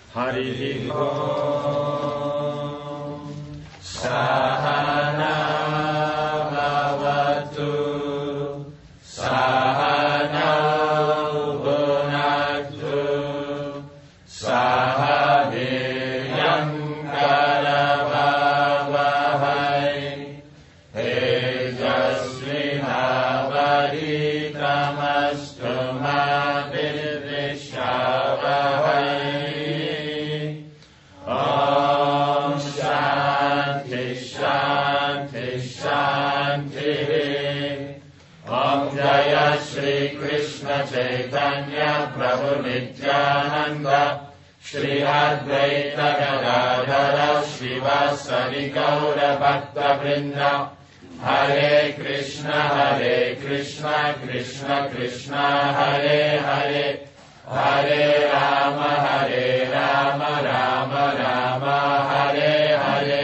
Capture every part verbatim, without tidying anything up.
Harihi Om. Sahana Bhavatu. Sahana Bhunaktu. Sahaviryam Karavavahai. Tejasvinavaditamastu ma vidvishavahai. Om Shanti Shanti Shanti. Om Jaya Shri Krishna Chaitanya Prabhu Nityananda Shri Advaita Gadadhara Shivasari Gaura Bhakta Vrinda. Hare Krishna Hare Krishna Krishna Krishna Hare Hare. Hare Rama Hare Rama Rama Rama Hare Hare.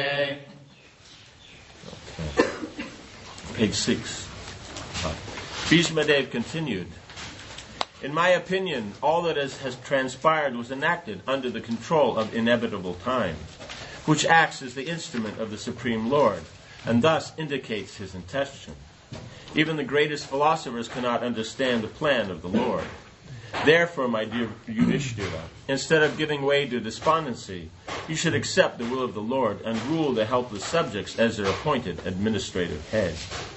Page six. Bhishmadev continued, in my opinion, all that has, has transpired was enacted under the control of inevitable time, which acts as the instrument of the Supreme Lord, and thus indicates his intention. Even the greatest philosophers cannot understand the plan of the Lord. Therefore, my dear Yudhishthira, instead of giving way to despondency, you should accept the will of the Lord and rule the helpless subjects as their appointed administrative head.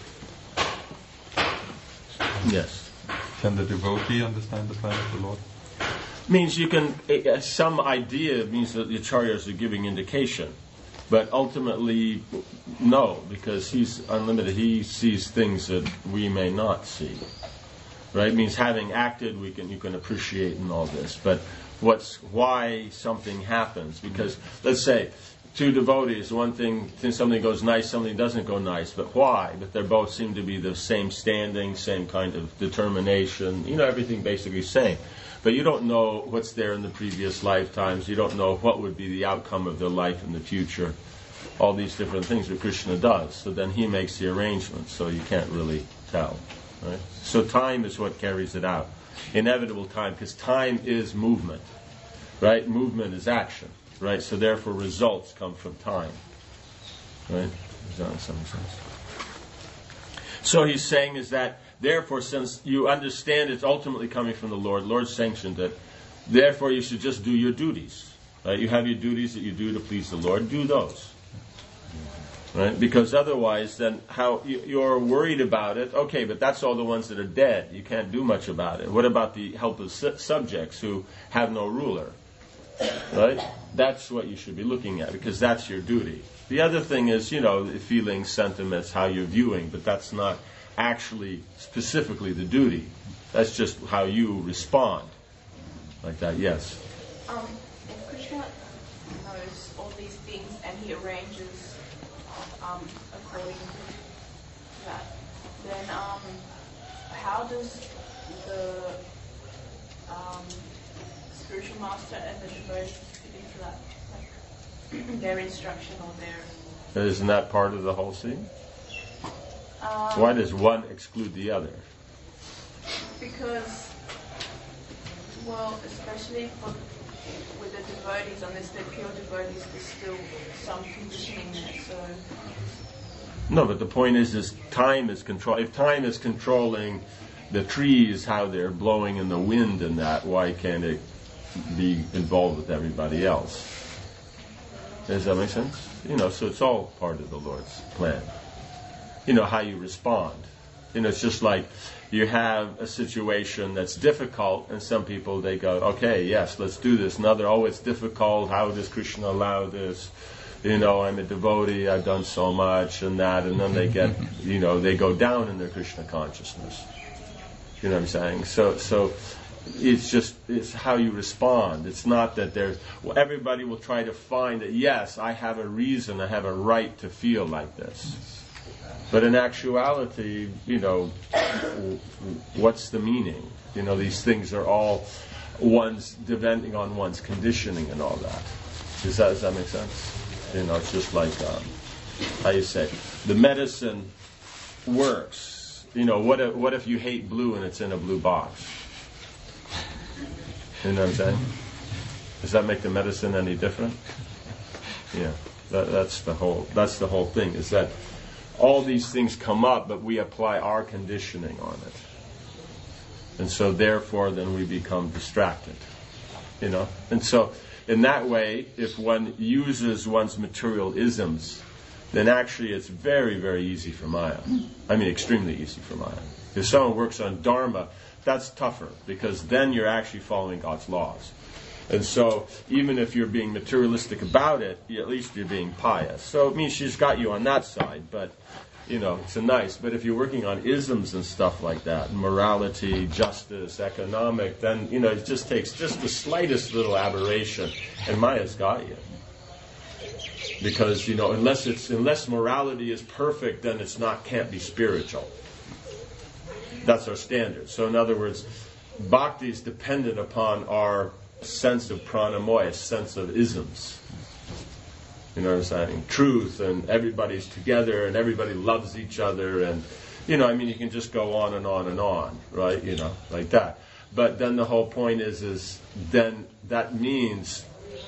Yes. Can the devotee understand the plan of the Lord? Means you can, uh, some idea means that the acharyas are giving indication. But ultimately, no, because he's unlimited. He sees things that we may not see. Right? It means having acted, we can you can appreciate in all this. But what's why something happens? Because let's say two devotees, one thing, something goes nice, something doesn't go nice. But why? But they both seem to be the same standing, same kind of determination. You know, everything basically same. But you don't know what's there in the previous lifetimes. You don't know what would be the outcome of their life in the future. All these different things that Krishna does. So then he makes the arrangements, so you can't really tell. Right? So time is what carries it out. Inevitable time, because time is movement. Right? Movement is action. Right? So therefore results come from time. Right? Does that make sense? So he's saying is that therefore, since you understand it's ultimately coming from the Lord, Lord sanctioned it, therefore you should just do your duties. Right? You have your duties that you do to please the Lord, do those. Right? Because otherwise, then how you're worried about it, okay, but that's all the ones that are dead. You can't do much about it. What about the helpless su- subjects who have no ruler? Right? That's what you should be looking at, because that's your duty. The other thing is, you know, feelings, sentiments, how you're viewing, but that's not actually specifically the duty. That's just how you respond. Like that, yes. Um, if Krishna knows all these things and he arranges um, according to that, then um, how does the um, spiritual master and the devotees fit into that? Like their instruction or their... Isn't that part of the whole scene? Um, Why does one exclude the other? Because, well, especially for, with the devotees, unless they're pure devotees, there's still some conditioning there. So. No, but the point is, is time is control. If time is controlling the trees, how they're blowing in the wind and that, why can't it be involved with everybody else? Does that make sense? You know, so it's all part of the Lord's plan. You know, how you respond. You know, it's just like you have a situation that's difficult, and some people, they go, okay, yes, let's do this. Another, oh, it's difficult. How does Krishna allow this? You know, I'm a devotee. I've done so much and that. And then they get, you know, they go down in their Krishna consciousness. You know what I'm saying? So, so it's just, it's how you respond. It's not that there's, well, everybody will try to find that, yes, I have a reason, I have a right to feel like this. But in actuality, you know, what's the meaning? You know, these things are all one's, depending on one's conditioning and all that. Does that, does that make sense? You know, it's just like, um, how you say, the medicine works. You know, what if, what if you hate blue and it's in a blue box? You know what I'm saying? Does that make the medicine any different? Yeah, that, that's the whole. That's the whole thing. Is that all these things come up, but we apply our conditioning on it, and so therefore, then we become distracted. You know, and so in that way, if one uses one's material isms, then actually it's very, very easy for Maya. I mean, extremely easy for Maya. If someone works on Dharma, that's tougher, because then you're actually following God's laws. And so, even if you're being materialistic about it, at least you're being pious. So it means she's got you on that side, but, you know, it's a nice. But if you're working on isms and stuff like that, morality, justice, economic, then, you know, it just takes just the slightest little aberration, and Maya's got you. Because, you know, unless it's unless morality is perfect, then it's not can't be spiritual. That's our standard. So in other words, bhakti is dependent upon our sense of pranamoya, sense of isms. You know what I'm saying? Truth, and everybody's together, and everybody loves each other, and, you know, I mean, you can just go on and on and on, right? You know, like that. But then the whole point is, is then that means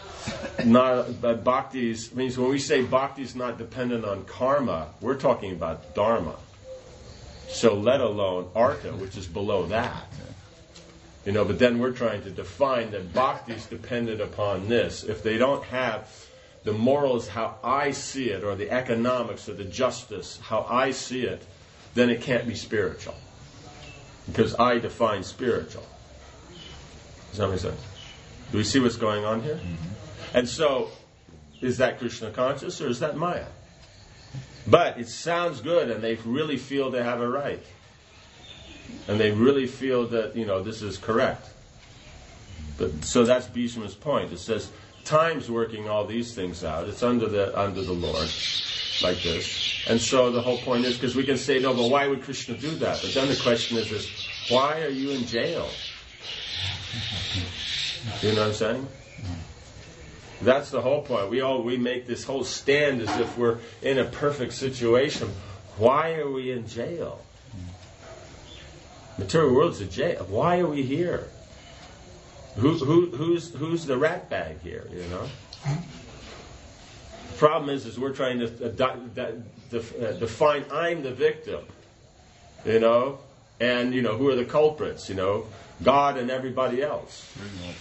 not that bhakti's means when we say bhakti is not dependent on karma, we're talking about dharma. So let alone artha, which is below that. You know, but then we're trying to define that bhakti is dependent upon this. If they don't have the morals how I see it, or the economics, or the justice how I see it, then it can't be spiritual. Because I define spiritual. Does that make sense? Do we see what's going on here? Mm-hmm. And so, is that Krishna conscious, or is that Maya? But it sounds good, and they really feel they have a right. And they really feel that, you know, this is correct. But so that's Bhishma's point. It says, time's working all these things out. It's under the under the Lord, like this. And so the whole point is, because we can say, no, but why would Krishna do that? But then the question is, is why are you in jail? You know what I'm saying? That's the whole point. We all we make this whole stand as if we're in a perfect situation. Why are we in jail? Material world's a jail. Why are we here? Who, who, who's who's the rat bag here? You know. The problem is, is we're trying to uh, define I'm the victim. You know, and you know who are the culprits? You know, God and everybody else.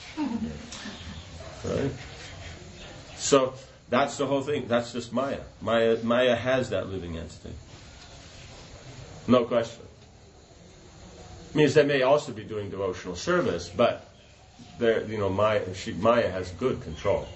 Right. So that's the whole thing. That's just Maya. Maya, Maya has that living entity. No question. Means they may also be doing devotional service, but there, you know, Maya, she, Maya has good control.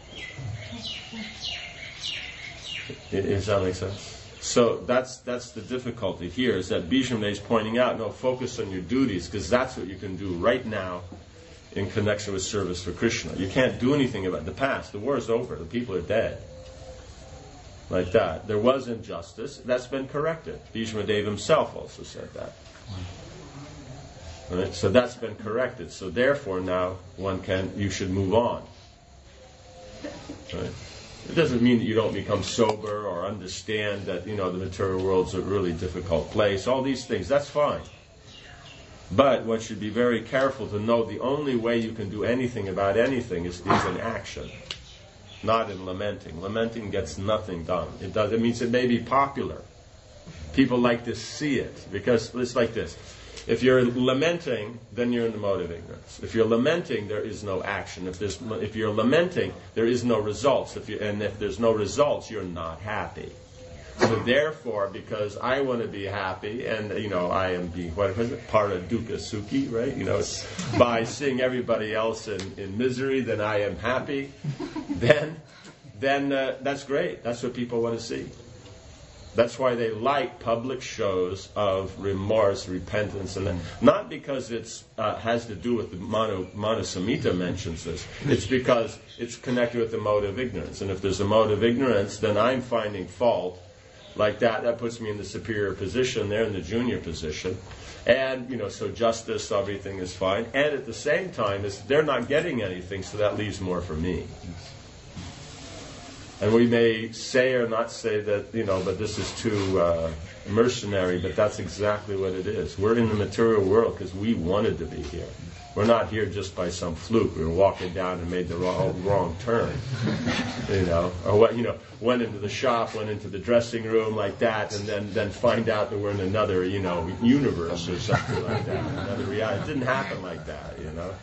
Does that make sense? So that's that's the difficulty here. Is that Bhishma is pointing out? No, focus on your duties, because that's what you can do right now in connection with service for Krishna. You can't do anything about the past. The war is over. The people are dead. Like that. There was injustice. That's been corrected. Bhishma Dev himself also said that. Right? So that's been corrected. So therefore now one can, you should move on. Right? It doesn't mean that you don't become sober or understand that, you know, the material world's a really difficult place. All these things, that's fine. But one should be very careful to know the only way you can do anything about anything is, is in action, not in lamenting. Lamenting gets nothing done. It does. It means it may be popular. People like to see it, because it's like this. If you're lamenting, then you're in the mode of ignorance. If you're lamenting, there is no action. If there's, if you're lamenting, there is no results. If you, and if there's no results, you're not happy. So therefore, because I want to be happy, and you know, I am being what is it, para dukkha sukhi, right? You know, by seeing everybody else in, in misery, then I am happy. Then, then uh, that's great. That's what people want to see. That's why they like public shows of remorse, repentance, and that. Not because it's uh, has to do with the Manu, Manu Samhita mentions this. It's because it's connected with the mode of ignorance. And if there's a mode of ignorance, then I'm finding fault. Like that, that puts me in the superior position. They're in the junior position. And, you know, so justice, everything is fine. And at the same time, is they're not getting anything, so that leaves more for me. And we may say or not say that, you know, but this is too uh, mercenary, but that's exactly what it is. We're in the material world because we wanted to be here. We're not here just by some fluke. We were walking down and made the wrong, wrong turn, you know, or what, you know, went into the shop, went into the dressing room like that, and then, then find out that we're in another, you know, universe or something like that, another reality. It didn't happen like that, you know.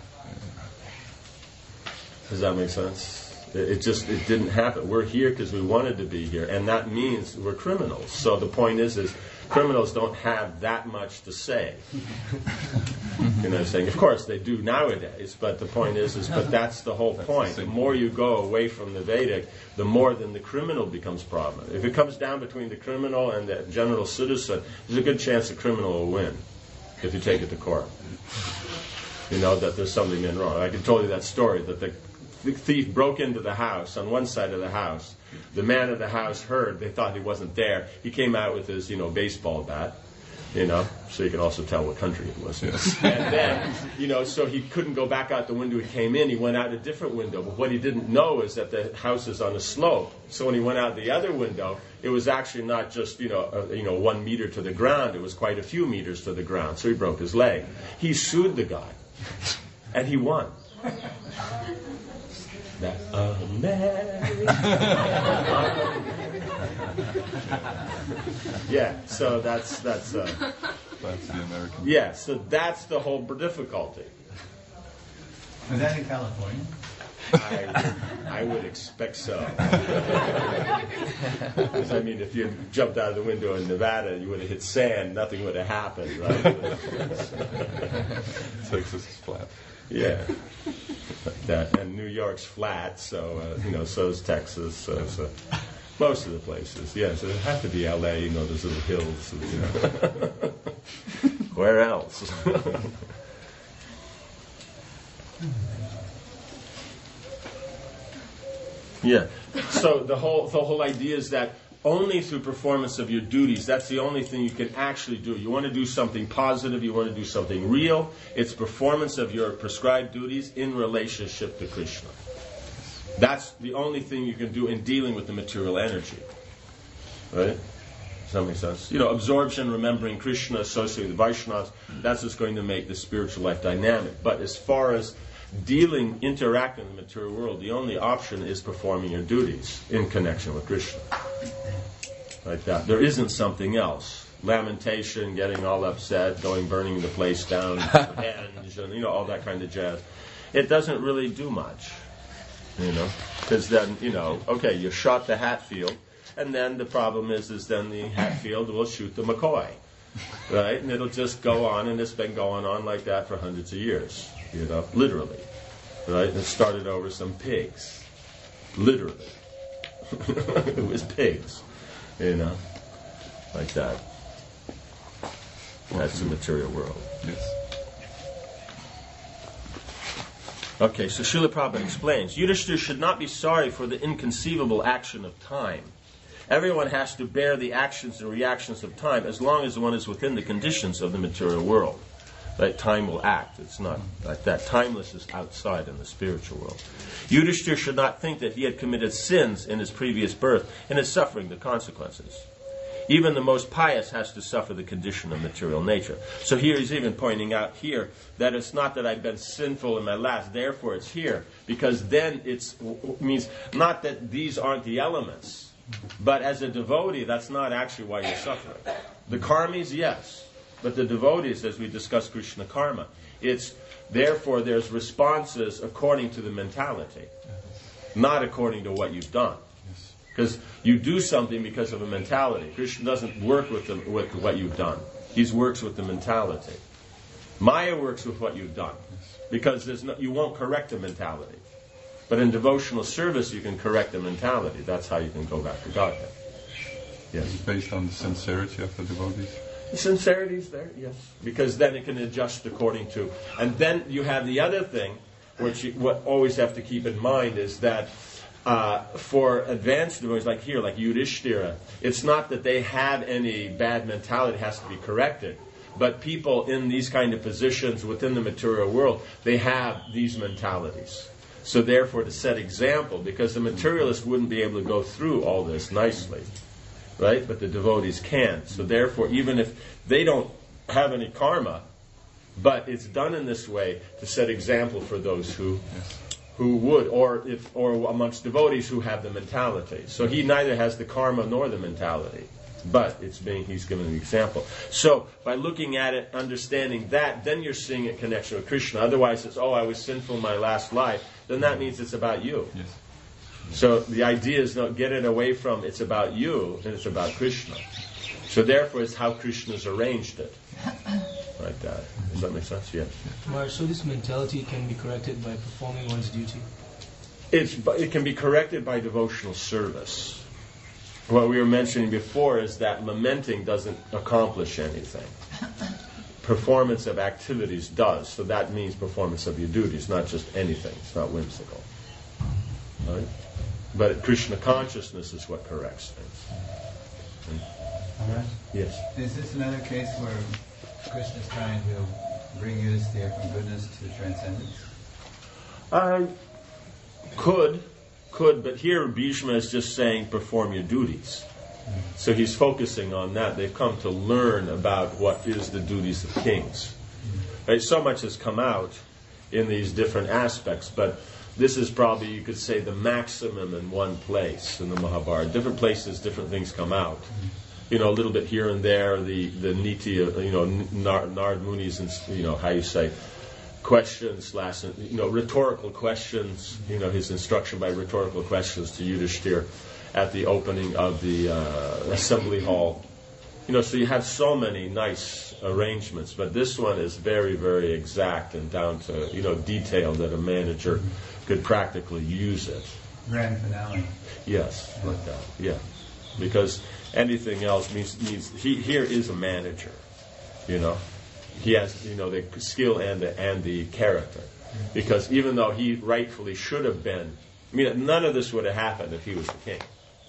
Does that make sense? It just, it didn't happen. We're here because we wanted to be here, and that means we're criminals. So the point is, is criminals don't have that much to say. You know what I'm saying? Of course, they do nowadays, but the point is, is but that's the whole point. The more you go away from the Vedic, the more then the criminal becomes prominent. If it comes down between the criminal and the general citizen, there's a good chance the criminal will win if you take it to court. You know, that there's something been wrong. I can tell you that story, that the The thief broke into the house on one side of the house. The man of the house heard. They thought he wasn't there. He came out with his, you know, baseball bat, you know, so you can also tell what country it was. Yes. And then, you know, so he couldn't go back out the window he came in. He went out a different window. But what he didn't know is that the house is on a slope. So when he went out the other window, it was actually not just, you know, uh, you know, one meter to the ground. It was quite a few meters to the ground. So he broke his leg. He sued the guy, and he won. That American. Yeah, so that's that's uh, That's the American. yeah, so that's the whole difficulty. Was that in California? I, I would expect so. Because I mean, if you jumped out of the window in Nevada, you would have hit sand. Nothing would have happened, right? Texas is flat. Yeah, like that. And New York's flat, so uh, you know, so is Texas. So, so most of the places, yes. It have to be L A. You know, those little hills. You know. Where else? Yeah. So the whole the whole idea is that only through performance of your duties, that's the only thing you can actually do. You want to do something positive, you want to do something real, it's performance of your prescribed duties in relationship to Krishna. That's the only thing you can do in dealing with the material energy. Right? Does that make sense? You know, absorption, remembering Krishna, associating with Vaishnavas, that's what's going to make the spiritual life dynamic. But as far as dealing, interacting in the material world, the only option is performing your duties in connection with Krishna. Like that. There isn't something else. Lamentation, getting all upset, going burning the place down, revenge, and you know, all that kind of jazz. It doesn't really do much. You know? Because then, you know, okay, you shot the Hatfield, and then the problem is, is then the Hatfield will shoot the McCoy. Right? And it'll just go on, and it's been going on like that for hundreds of years. You know, literally, right? It started over some pigs, literally. It was pigs, you know, like that. That's the material world. Yes. Okay, so Srila Prabhupada explains, Yudhishthira should not be sorry for the inconceivable action of time. Everyone has to bear the actions and reactions of time as long as one is within the conditions of the material world. That time will act. It's not like that. Timeless is outside in the spiritual world. Yudhishthira should not think that he had committed sins in his previous birth and is suffering the consequences. Even the most pious has to suffer the condition of material nature. So here he's even pointing out here that it's not that I've been sinful in my last, therefore it's here. Because then it means not that these aren't the elements, but as a devotee, that's not actually why you're suffering. The karmis, yes. But the devotees, as we discussed Krishna karma, it's therefore there's responses according to the mentality, not according to what you've done. Because you do something because of a mentality. Krishna doesn't work with, the, with what you've done. He works with the mentality. Maya works with what you've done. Because there's no, you won't correct the mentality. But in devotional service, you can correct the mentality. That's how you can go back to Godhead. Yes. It's based on the sincerity of the devotees. The sincerity is there, yes. Because then it can adjust according to. And then you have the other thing, which you what always have to keep in mind, is that uh, for advanced devotees, like here, like Yudhishthira, it's not that they have any bad mentality that has to be corrected. But people in these kind of positions within the material world, they have these mentalities. So therefore, to set example, because the materialist wouldn't be able to go through all this nicely. Right? But the devotees can. So therefore, even if they don't have any karma, But it's done in this way to set example for those who Yes. who would, or if, or amongst devotees who have the mentality. So he neither has the karma nor the mentality, but it's being, he's given an example. So by looking at it, understanding that, then you're seeing it in connection with Krishna. Otherwise it's, oh, I was sinful in my last life. Then that means it's about you. Yes. So the idea is not get it away from it's about you, and it's about Krishna. So therefore it's how Krishna's arranged it. Like that. Does that make sense? Yes. Maharaj, so this mentality can be corrected by performing one's duty? It's, it can be corrected by devotional service. What we were mentioning before is that lamenting doesn't accomplish anything. Performance of activities does. So that means performance of your duties, not just anything. It's not whimsical. Right? But Krishna consciousness is what corrects things. All right. Yes. Is this another case where Krishna is trying to bring Yudhisthira from goodness to transcendence? Uh, could, could, but here Bhishma is just saying perform your duties. So he's focusing on that. They've come to learn about what is the duties of kings. Right? So much has come out in these different aspects, but this is probably, you could say, the maximum in one place in the Mahabharata. Different places, different things come out. You know, a little bit here and there, the, the niti, of, you know, Nard, Nard Muni's, and, you know, how you say, questions, slash, you know, rhetorical questions, you know, his instruction by rhetorical questions to Yudhishthira at the opening of the uh, assembly hall. You know, so you have so many nice arrangements, but this one is very, very exact and down to, you know, detail that a manager could practically use it. Grand finale. Yes, like that, yeah. Because anything else means, means he here is a manager, you know. He has, you know, the skill and the, and the character. Because even though he rightfully should have been, I mean, none of this would have happened if he was the king.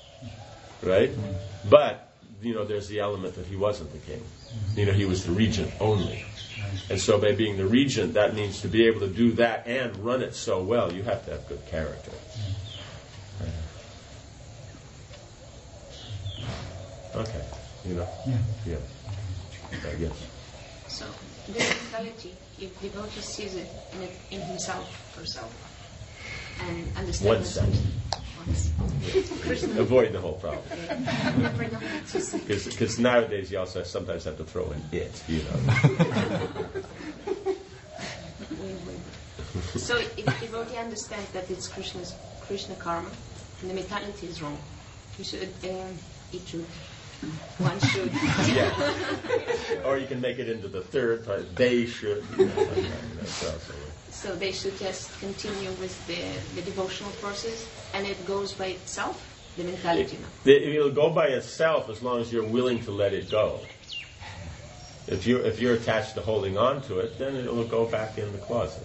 Right? But, you know, there's the element that he wasn't the king. You know, he was the regent only. And so by being the regent, that means to be able to do that and run it so well, you have to have good character. Okay. You know? Yeah. Yeah. Uh, yes. So, this mentality, if devotee sees it in, it, in himself, herself, and understands Oneself. it, Krishna, Avoid the whole problem. never know what to say. Because nowadays you also sometimes have to throw in it, you know. So, if devotee understands that it's Krishna's Krishna karma, and the mentality is wrong, he should, um, it should, one should. Yeah. Or you can make it into the third part. They should. You know, like that, you know, so, so. So they should just continue with the, the devotional process, and it goes by itself, the mentality. It, it, it'll go by itself as long as you're willing to let it go. If you're, if you're attached to holding on to it, then it will go back in the closet.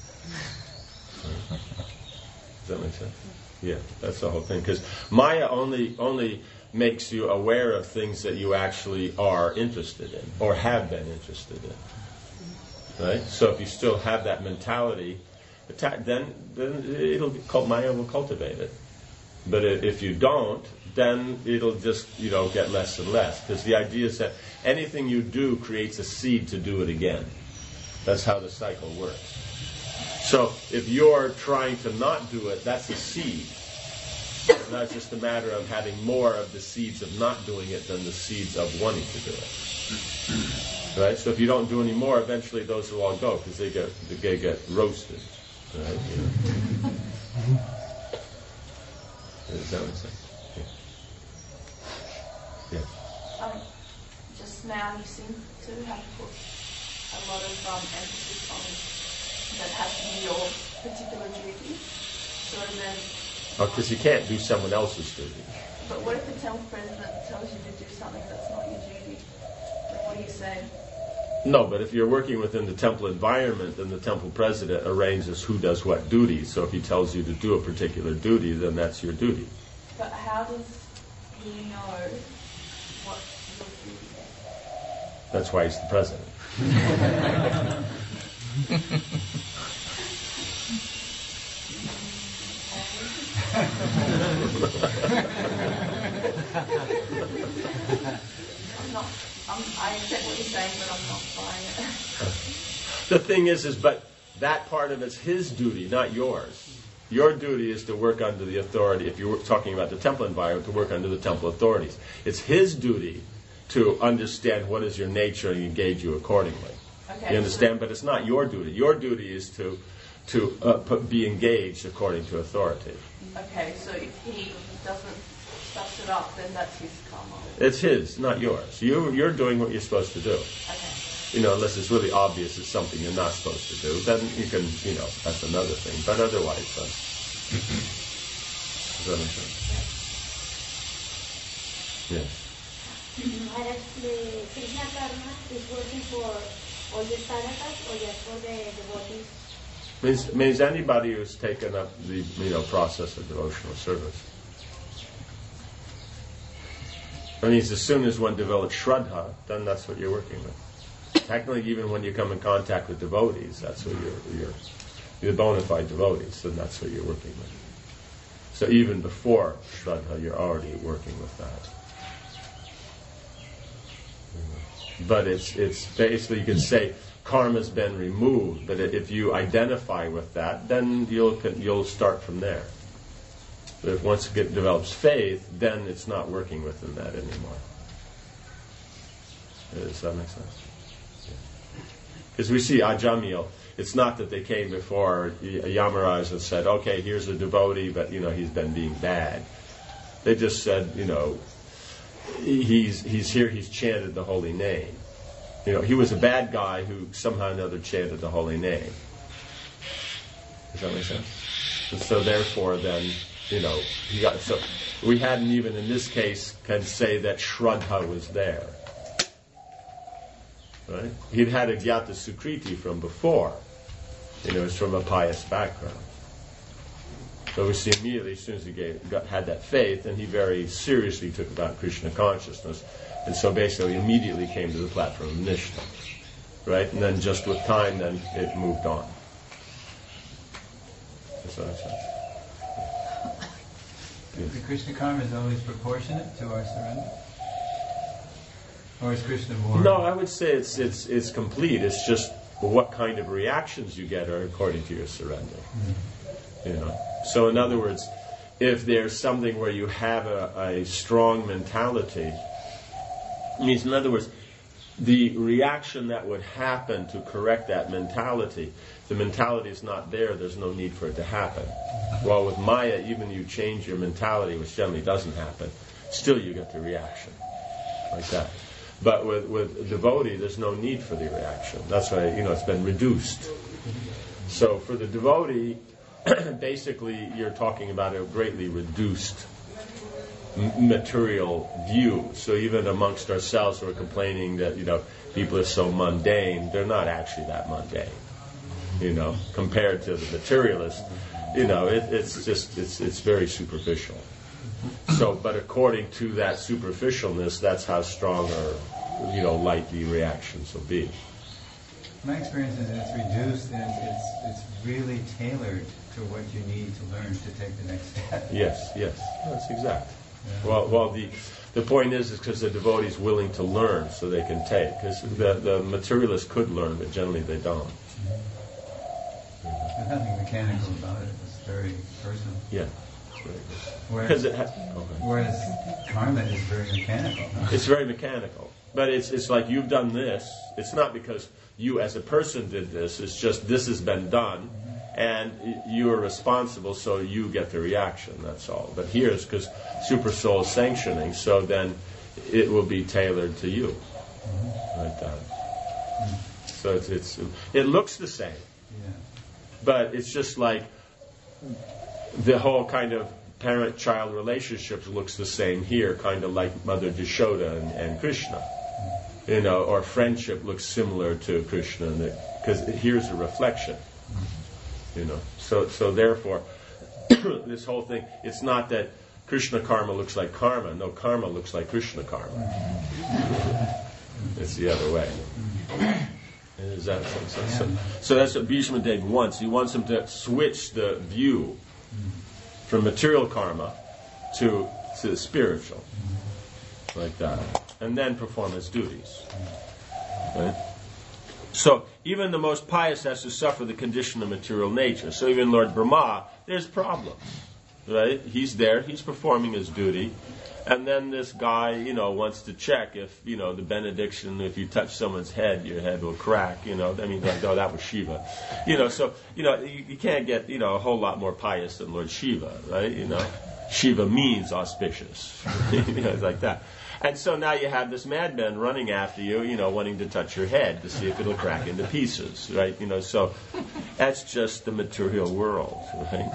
Does that make sense? Yeah, that's the whole thing. Because Maya only only makes you aware of things that you actually are interested in or have been interested in. Right? So if you still have that mentality, then then it'll be, Maya will cultivate it. But if you don't, then it'll just, you know, get less and less. Because the idea is that anything you do creates a seed to do it again. That's how the cycle works. So if you're trying to not do it, that's a seed. It's not just a matter of having more of the seeds of not doing it than the seeds of wanting to do it. Right? So if you don't do any more, eventually those will all go because they get they get roasted. Right? You know? Is that what I'm saying? Yeah. yeah. Um, just now you seem to have put a lot of um, emphasis on that has to be your particular duty. So then. Oh, because you can't do someone else's duty. But what if the temple president tells you to do something that's not your duty? Then what do you say? No, but if you're working within the temple environment, then the temple president arranges who does what duty. So if he tells you to do a particular duty, then that's your duty. But how does he know what your duty is? That's why he's the president. I'm not, I'm, I accept what you're saying, but I'm not buying it. The thing is, is but that part of it's his duty, not yours. Your duty is to work under the authority, if you're talking about the temple environment, to work under the temple authorities. It's his duty to understand what is your nature and engage you accordingly. Okay, you understand? But it's not your duty. Your duty is to to uh, put, be engaged according to authority. Okay, so if he doesn't stuff it up, then that's his karma. It's his, not yours. You, you're doing what you're supposed to do. Okay. You know, unless it's really obvious it's something you're not supposed to do, then you can, you know, that's another thing. But otherwise, uh, does that make sense? Yes. Maharaj, the Krishna karma is working for all the sadhakas or just for the devotees? Means, means anybody who's taken up the, you know, process of devotional service. It means as soon as one develops Shraddha, then that's what you're working with. Technically, even when you come in contact with devotees, that's what you're, you're, you're bona fide devotees, then that's what you're working with. So even before Shraddha, you're already working with that. But it's it's basically, you can say karma's been removed, but if you identify with that, then you'll you'll start from there. But if once it develops faith, then it's not working within that anymore. Does that make sense? Because we see Ajamil, it's not that they came before Yamaraj and said, okay, here's a devotee, but you know he's been being bad. They just said, you know, he's he's here, he's chanted the holy name. You know, he was a bad guy who somehow or another chanted the holy name. Does that make sense? And so therefore then, you know, he got, so we hadn't even in this case can say that Shraddha was there. Right? He'd had a Gyata Sukriti from before. You know, it's from a pious background. So we see immediately, as soon as he gave, got, had that faith, and he very seriously took about Krishna consciousness, and so basically immediately came to the platform of Nishta. Right? And then just with time, then it moved on. That's what I said. Yes. The Krishna karma is always proportionate to our surrender? Or is Krishna more... No, I would say it's it's it's complete. It's just what kind of reactions you get are according to your surrender. Mm-hmm. You know. So in other words, if there's something where you have a, a strong mentality, it means in other words, the reaction that would happen to correct that mentality, the mentality is not there, there's no need for it to happen. Well, with Maya, even you change your mentality, which generally doesn't happen, still you get the reaction. Like that. But with, with devotee, there's no need for the reaction. That's why, you know, it's been reduced. So for the devotee, basically you're talking about a greatly reduced m- material view. So even amongst ourselves who are complaining that, you know, people are so mundane, they're not actually that mundane. You know, compared to the materialist, you know, it, it's just, it's it's very superficial. So, but according to that superficialness, that's how strong or, you know, light the reactions will be. My experience is that it's reduced and it's, it's it's really tailored to what you need to learn to take the next step. Yes, yes, that's exact. Yeah. Well, well, the the point is, is because the devotee is willing to learn, so they can take. Because the the materialists could learn, but generally they don't. There's nothing mechanical about it. It's very personal. Yeah. Whereas, Because it ha- okay. whereas karma is very mechanical. Huh? It's very mechanical. But it's it's like you've done this. It's not because you as a person did this. It's just this has been done, and you are responsible, so you get the reaction. That's all. But here it's because Super Soul is sanctioning, so then it will be tailored to you, mm-hmm. like that. Mm-hmm. So it's it's it looks the same, Yeah. but it's just like the whole kind of parent-child relationships looks the same here, kind of like Mother Yashoda and, and Krishna. You know, or friendship looks similar to Krishna, because here's a reflection. You know, so so therefore, this whole thing, it's not that Krishna karma looks like karma. No, karma looks like Krishna karma. It's the other way. Is that so, so, so, so that's what Bhishma Dev wants. He wants him to switch the view from material karma to to the spiritual, like that, and then perform his duties. Right? So even the most pious has to suffer the condition of material nature. So even Lord Brahma, there's problems, right? He's there, he's performing his duty, and then this guy, you know, wants to check if, you know, the benediction, if you touch someone's head, your head will crack, you know. I mean, like, oh, that was Shiva. You know, so, you know, you, you can't get, you know, a whole lot more pious than Lord Shiva, right? You know, Shiva means auspicious. You know, it's like that. And so now you have this madman running after you, you know, wanting to touch your head to see if it'll crack into pieces, right? You know, so that's just the material world, right?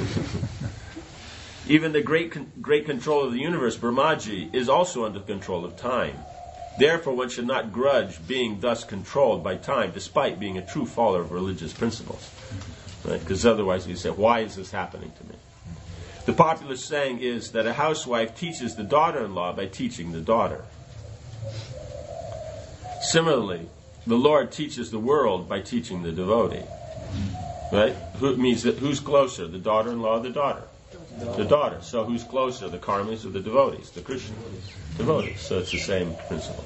Even the great con- great control of the universe, Brahmaji, is also under control of time. Therefore, one should not grudge being thus controlled by time, despite being a true follower of religious principles. Right? Because otherwise you say, why is this happening to me? The popular saying is that a housewife teaches the daughter-in-law by teaching the daughter. Similarly, the Lord teaches the world by teaching the devotee. Right? Who means that who's closer, the daughter-in-law or the daughter? The daughter. So who's closer, the karmis or the devotees? The Krishna devotees. So it's the same principle.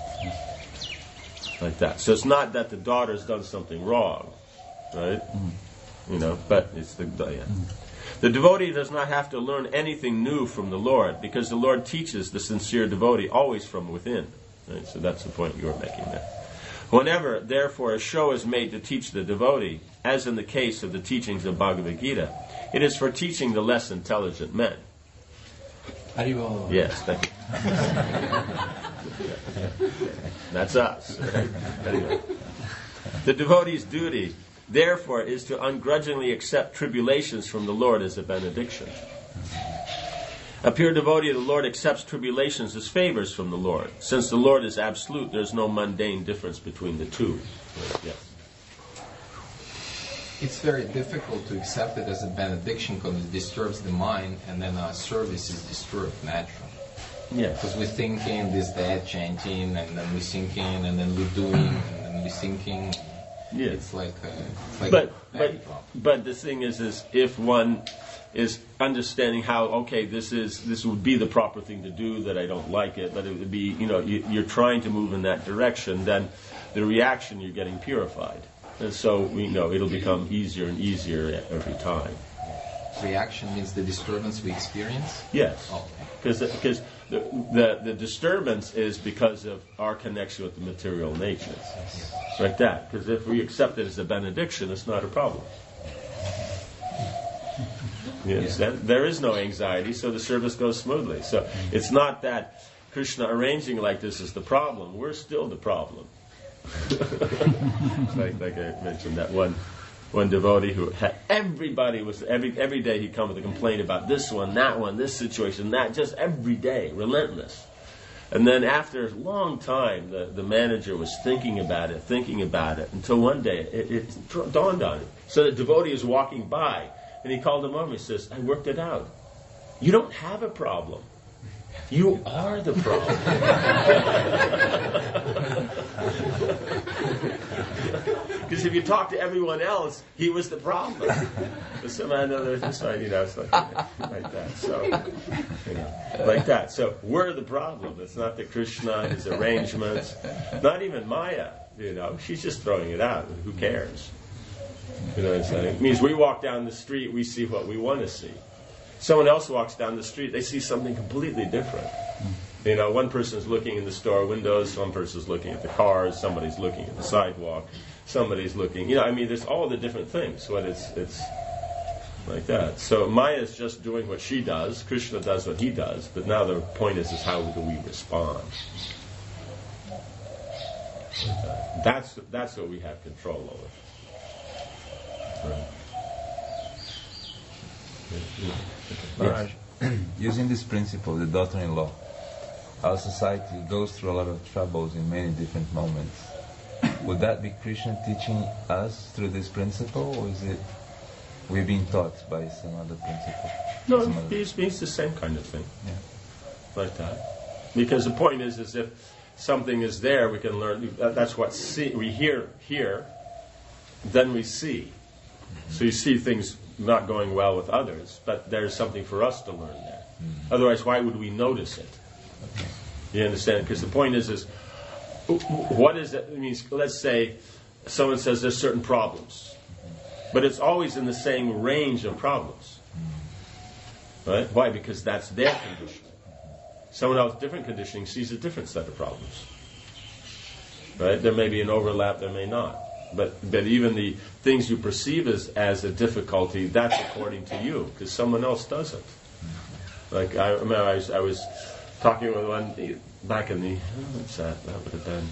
Like that. So it's not that the daughter's done something wrong, right? You know, but it's the yeah. The devotee does not have to learn anything new from the Lord, because the Lord teaches the sincere devotee always from within. Right? So that's the point you were making there. Whenever, therefore, a show is made to teach the devotee, as in the case of the teachings of Bhagavad Gita, it is for teaching the less intelligent men. Haribol. Yes, thank you. That's us. Right? Anyway. The devotee's duty, therefore, is to ungrudgingly accept tribulations from the Lord as a benediction. A pure devotee of the Lord accepts tribulations as favors from the Lord. Since the Lord is absolute, there is no mundane difference between the two. Yes. It's very difficult to accept it as a benediction because it disturbs the mind, and then our service is disturbed naturally. Yeah. Because we're thinking this, that, chanting, and then we're thinking, and then we're doing, and then we're thinking. Yeah. It's like, a, it's like but a but but the thing is, is if one is understanding how okay, this is this would be the proper thing to do, that I don't like it, but it would be, you know, you, you're trying to move in that direction, then the reaction, you're getting purified. And so, we know it'll become easier and easier every time. Reaction means the disturbance we experience? Yes. Oh. Because because the, the the disturbance is because of our connection with the material nature. Yes. Like that. Because if we accept it as a benediction, it's not a problem. You understand? Yeah. There is no anxiety, so the service goes smoothly. So it's not that Krishna arranging like this is the problem. We're still the problem. like, like I mentioned, that one one devotee who had everybody was every every day he'd come with a complaint about this one, that one, this situation, that, just every day, relentless. And then after a long time, the, the manager was thinking about it, thinking about it, until one day it, it dawned on him. So the devotee is walking by, and he called him over. He says, "I worked it out. You don't have a problem. You are the problem." Because if you talk to everyone else, he was the problem. But somehow or another, this one, you know, it's like, like that. So, you know, like that. So we're the problem. It's not the Krishna, his arrangements, not even Maya. You know, she's just throwing it out. Who cares? You know what I'm saying? It means we walk down the street, we see what we want to see. Someone else walks down the street, they see something completely different. You know, one person's looking in the store windows, one person's looking at the cars, somebody's looking at the sidewalk, somebody's looking, you know, I mean, there's all the different things, but it's, it's like that. So Maya is just doing what she does, Krishna does what he does, but now the point is, is how do we respond? That's, that's what we have control over. Right. Maharaj, using this principle, the daughter-in-law, our society goes through a lot of troubles in many different moments. Would that be Krishna teaching us through this principle, or is it we're being taught by some other principle? No, other... it means the same kind of thing. Yeah. Like that. Because the point is, is if something is there, we can learn. That's what see, we hear here, then we see. So you see things not going well with others, but there's something for us to learn there. Mm. Otherwise, why would we notice it? Okay. You understand? Because the point is, is what is it? It means, let's say, someone says there's certain problems, but it's always in the same range of problems. Right? Why? Because that's their conditioning. Someone else, different conditioning, sees a different set of problems. Right? There may be an overlap, there may not. But but even the things you perceive as, as a difficulty, that's according to you, because someone else doesn't. Like, I remember I was, I was talking with one back in the, what's that? That would have been,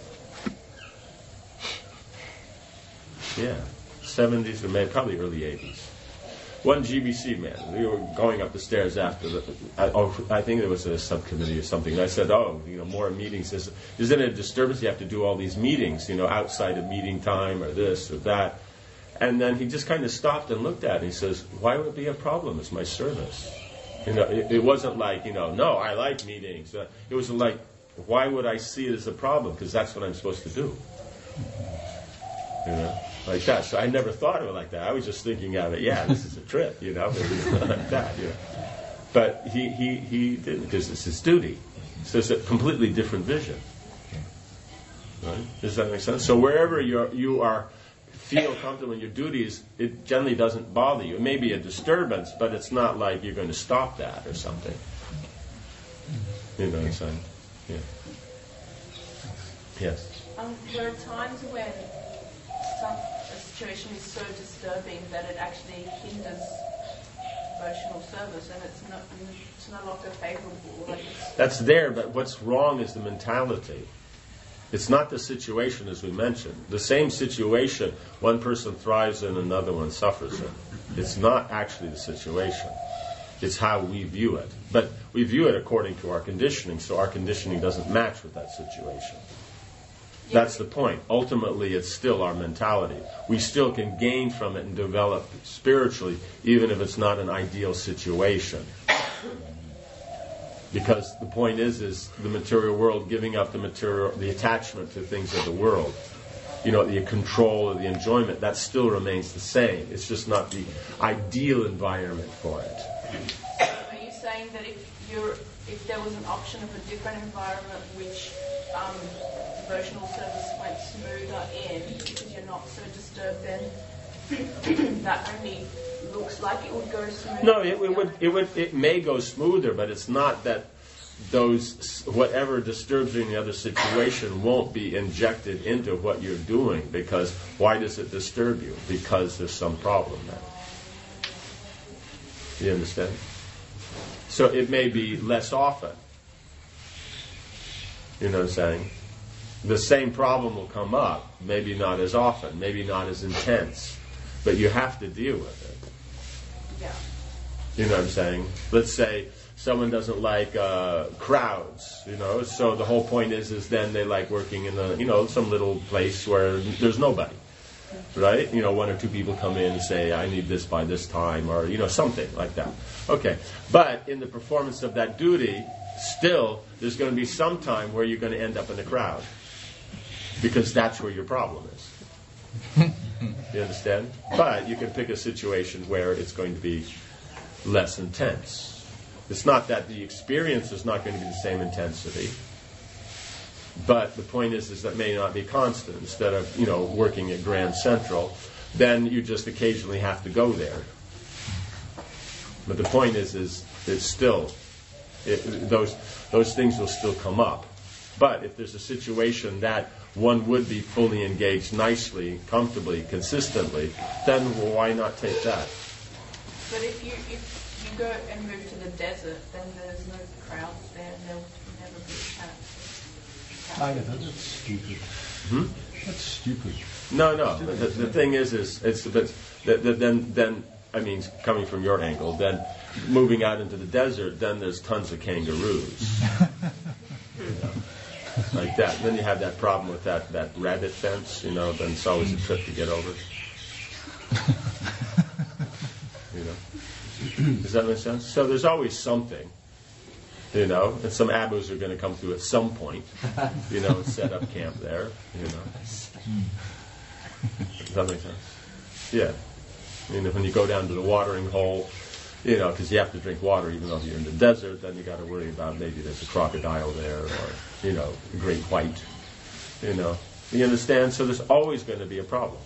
yeah, seventies or maybe probably early eighties. One G B C man, we were going up the stairs after the, I, oh, I think there was a subcommittee or something. And I said, oh, you know, more meetings. Is, isn't it a disturbance? You have to do all these meetings, you know, outside of meeting time or this or that. And then he just kind of stopped and looked at it. And he says, why would it be a problem? It's my service. You know, it, it wasn't like, you know, no, I like meetings. Uh, it was like, why would I see it as a problem? Because that's what I'm supposed to do. You know, like that. So I never thought of it like that. I was just thinking of it, yeah, this is a trip, you know, like that, you know. But he, he, he didn't, because it's his duty. So it's a completely different vision. Right? Does that make sense? So wherever you're, you are, feel comfortable in your duties, it generally doesn't bother you. It may be a disturbance, but it's not like you're going to stop that or something. You know what I'm saying? Yeah. Yes. Um, there are times when some, a situation is so disturbing that it actually hinders devotional service, and it's not it's no longer favorable. Like it's That's there, but what's wrong is the mentality. It's not the situation, as we mentioned. The same situation, one person thrives in, another one suffers in. It's not actually the situation. It's how we view it. But we view it according to our conditioning, so our conditioning doesn't match with that situation. That's the point. Ultimately, it's still our mentality. We still can gain from it and develop spiritually, even if it's not an ideal situation. Because the point is, is the material world, giving up the material, the attachment to things of the world, you know, the control or the enjoyment, that still remains the same. It's just not the ideal environment for it. Are you saying that if you're, if there was an option of a different environment which um, devotional service went smoother in, because you're not so disturbed, then that only looks like it would go smoother? No, it, it would. It would. It may go smoother, but it's not that those whatever disturbs you in the other situation won't be injected into what you're doing. Because why does it disturb you? Because there's some problem there. You understand? So it may be less often. You know what I'm saying? The same problem will come up, maybe not as often, maybe not as intense, but you have to deal with it. Yeah. You know what I'm saying? Let's say someone doesn't like uh, crowds, you know, so the whole point is, is then they like working in a, you know, some little place where there's nobody, right? You know, one or two people come in and say, I need this by this time, or, you know, something like that. Okay. But in the performance of that duty, still, there's going to be some time where you're going to end up in a crowd. Because that's where your problem is. You understand? But you can pick a situation where it's going to be less intense. It's not that the experience is not going to be the same intensity, but the point is, is that may not be constant. Instead of, you know, working at Grand Central, then you just occasionally have to go there. But the point is, is it's still, it, those those things will still come up. But if there's a situation that one would be fully engaged nicely, comfortably, consistently, then why not take that? But if you if you go and move to the desert, then there's no crowds there, and there'll never be a I know, that's stupid. Hmm? That's stupid. No, no. The, the thing is, is it's a bit. The, the, then, then I mean, coming from your angle, then moving out into the desert, then there's tons of kangaroos. You know? Like that. And then you have that problem with that, that rabbit fence, you know, then it's always a trip to get over. You know? Does that make sense? So there's always something, you know, and some abus are going to come through at some point, you know, and set up camp there, you know. Does that make sense? Yeah. I mean, when you go down to the watering hole, you know, because you have to drink water even though you're in the desert, then you got to worry about maybe there's a crocodile there or, you know, a great white, you know. You understand? So there's always going to be a problem.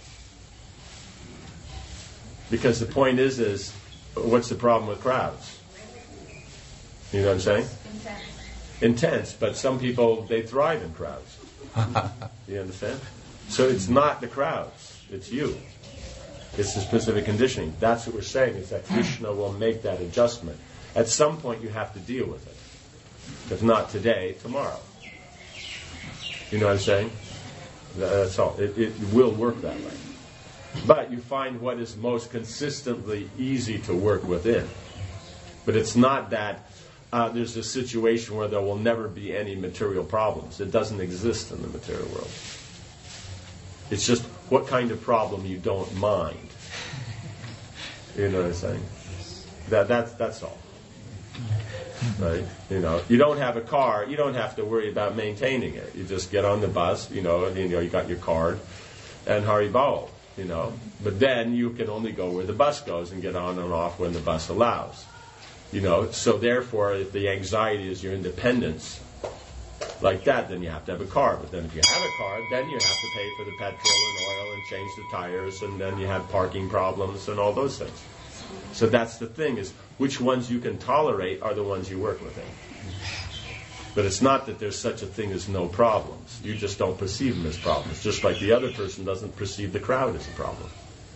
Because the point is, is what's the problem with crowds? You know what I'm saying? Intense. Intense, but some people, they thrive in crowds. You understand? So it's not the crowds, it's you. It's the specific conditioning. That's what we're saying, is that Krishna will make that adjustment. At some point you have to deal with it. If not today, tomorrow. You know what I'm saying? That's all. It, it will work that way. But you find what is most consistently easy to work within. But it's not that uh, there's a situation where there will never be any material problems. It doesn't exist in the material world. It's just what kind of problem you don't mind. You know what I'm saying? That that's that's all. Right? You know, you don't have a car, you don't have to worry about maintaining it. You just get on the bus, you know, and, you know, you got your card, and Haribol, you know. But then you can only go where the bus goes and get on and off when the bus allows. You know, so therefore, if the anxiety is your independence, like that, then you have to have a car. But then if you have a car, then you have to pay for the petrol and oil and change the tires, and then you have parking problems and all those things. So that's the thing, is which ones you can tolerate are the ones you work within. But it's not that there's such a thing as no problems. You just don't perceive them as problems, just like the other person doesn't perceive the crowd as a problem.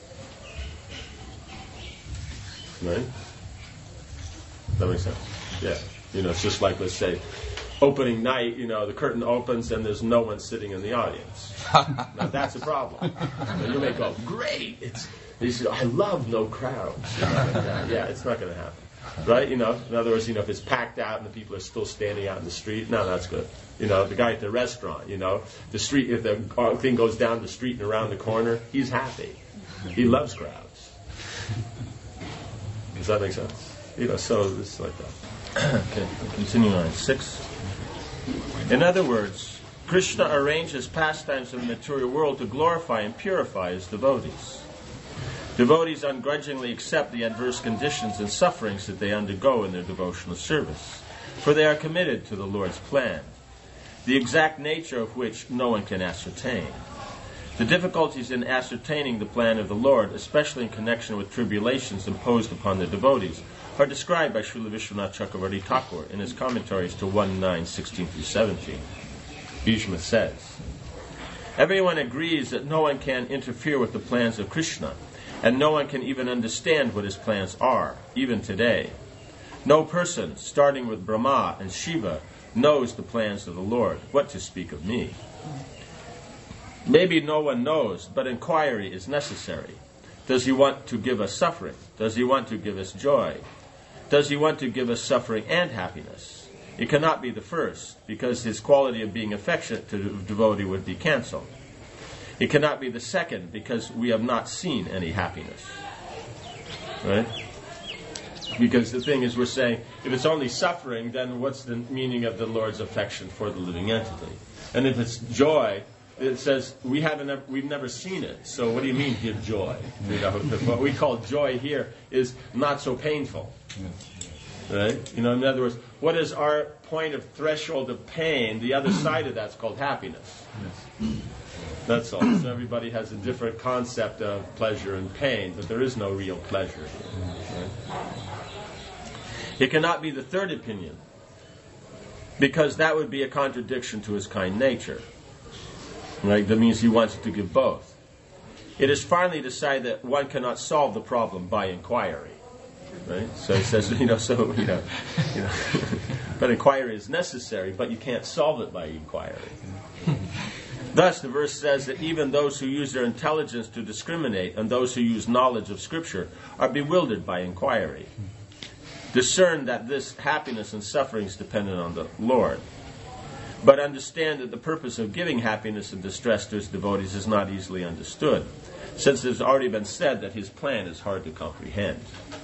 Right? That makes sense? Yeah. You know, it's just like, let's say, opening night, you know, the curtain opens and there's no one sitting in the audience. Now that's a problem. And you may go, great, it's, it's I love no crowds. You know, like that. Yeah, it's not going to happen. Right? You know, in other words, you know, if it's packed out and the people are still standing out in the street, no, that's good. You know, the guy at the restaurant, you know, the street, if the thing goes down the street and around the corner, he's happy. He loves crowds. Does that make sense? You know, so it's like that. Okay, continuing on. Six. In other words, Krishna arranges pastimes of the material world to glorify and purify his devotees. Devotees ungrudgingly accept the adverse conditions and sufferings that they undergo in their devotional service, for they are committed to the Lord's plan, the exact nature of which no one can ascertain. The difficulties in ascertaining the plan of the Lord, especially in connection with tribulations imposed upon the devotees, are described by Srila Vishwanath Chakravarti Thakur in his commentaries to one nine sixteen through seventeen. Bhishma says, everyone agrees that no one can interfere with the plans of Krishna, and no one can even understand what his plans are, even today. No person, starting with Brahma and Shiva, knows the plans of the Lord, what to speak of me. Maybe no one knows, but inquiry is necessary. Does he want to give us suffering? Does he want to give us joy? Does he want to give us suffering and happiness? It cannot be the first, because his quality of being affectionate to the devotee would be cancelled. It cannot be the second, because we have not seen any happiness. Right? Because the thing is, we're saying, if it's only suffering, then what's the meaning of the Lord's affection for the living entity? And if it's joy, it says we haven't, we've never seen it. So what do you mean, give joy? You know, what we call joy here is not so painful. Right? You know, in other words, what is our point of threshold of pain? The other side of that's called happiness. That's all. So everybody has a different concept of pleasure and pain, but there is no real pleasure here. Right? It cannot be the third opinion, because that would be a contradiction to his kind nature. Right? That means he wants to give both. It is finally decided that one cannot solve the problem by inquiry. Right? So he says, you know, so, you know, you know but inquiry is necessary, but you can't solve it by inquiry. Thus, the verse says that even those who use their intelligence to discriminate and those who use knowledge of Scripture are bewildered by inquiry. Discern that this happiness and suffering is dependent on the Lord. But understand that the purpose of giving happiness and distress to his devotees is not easily understood, since it has already been said that his plan is hard to comprehend.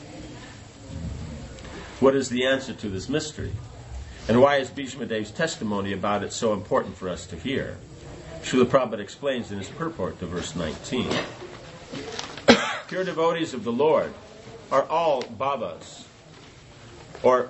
What is the answer to this mystery? And why is Bhishma Dev's testimony about it so important for us to hear? Srila Prabhupada explains in his purport to verse nineteen. Pure devotees of the Lord are all bhavas, or,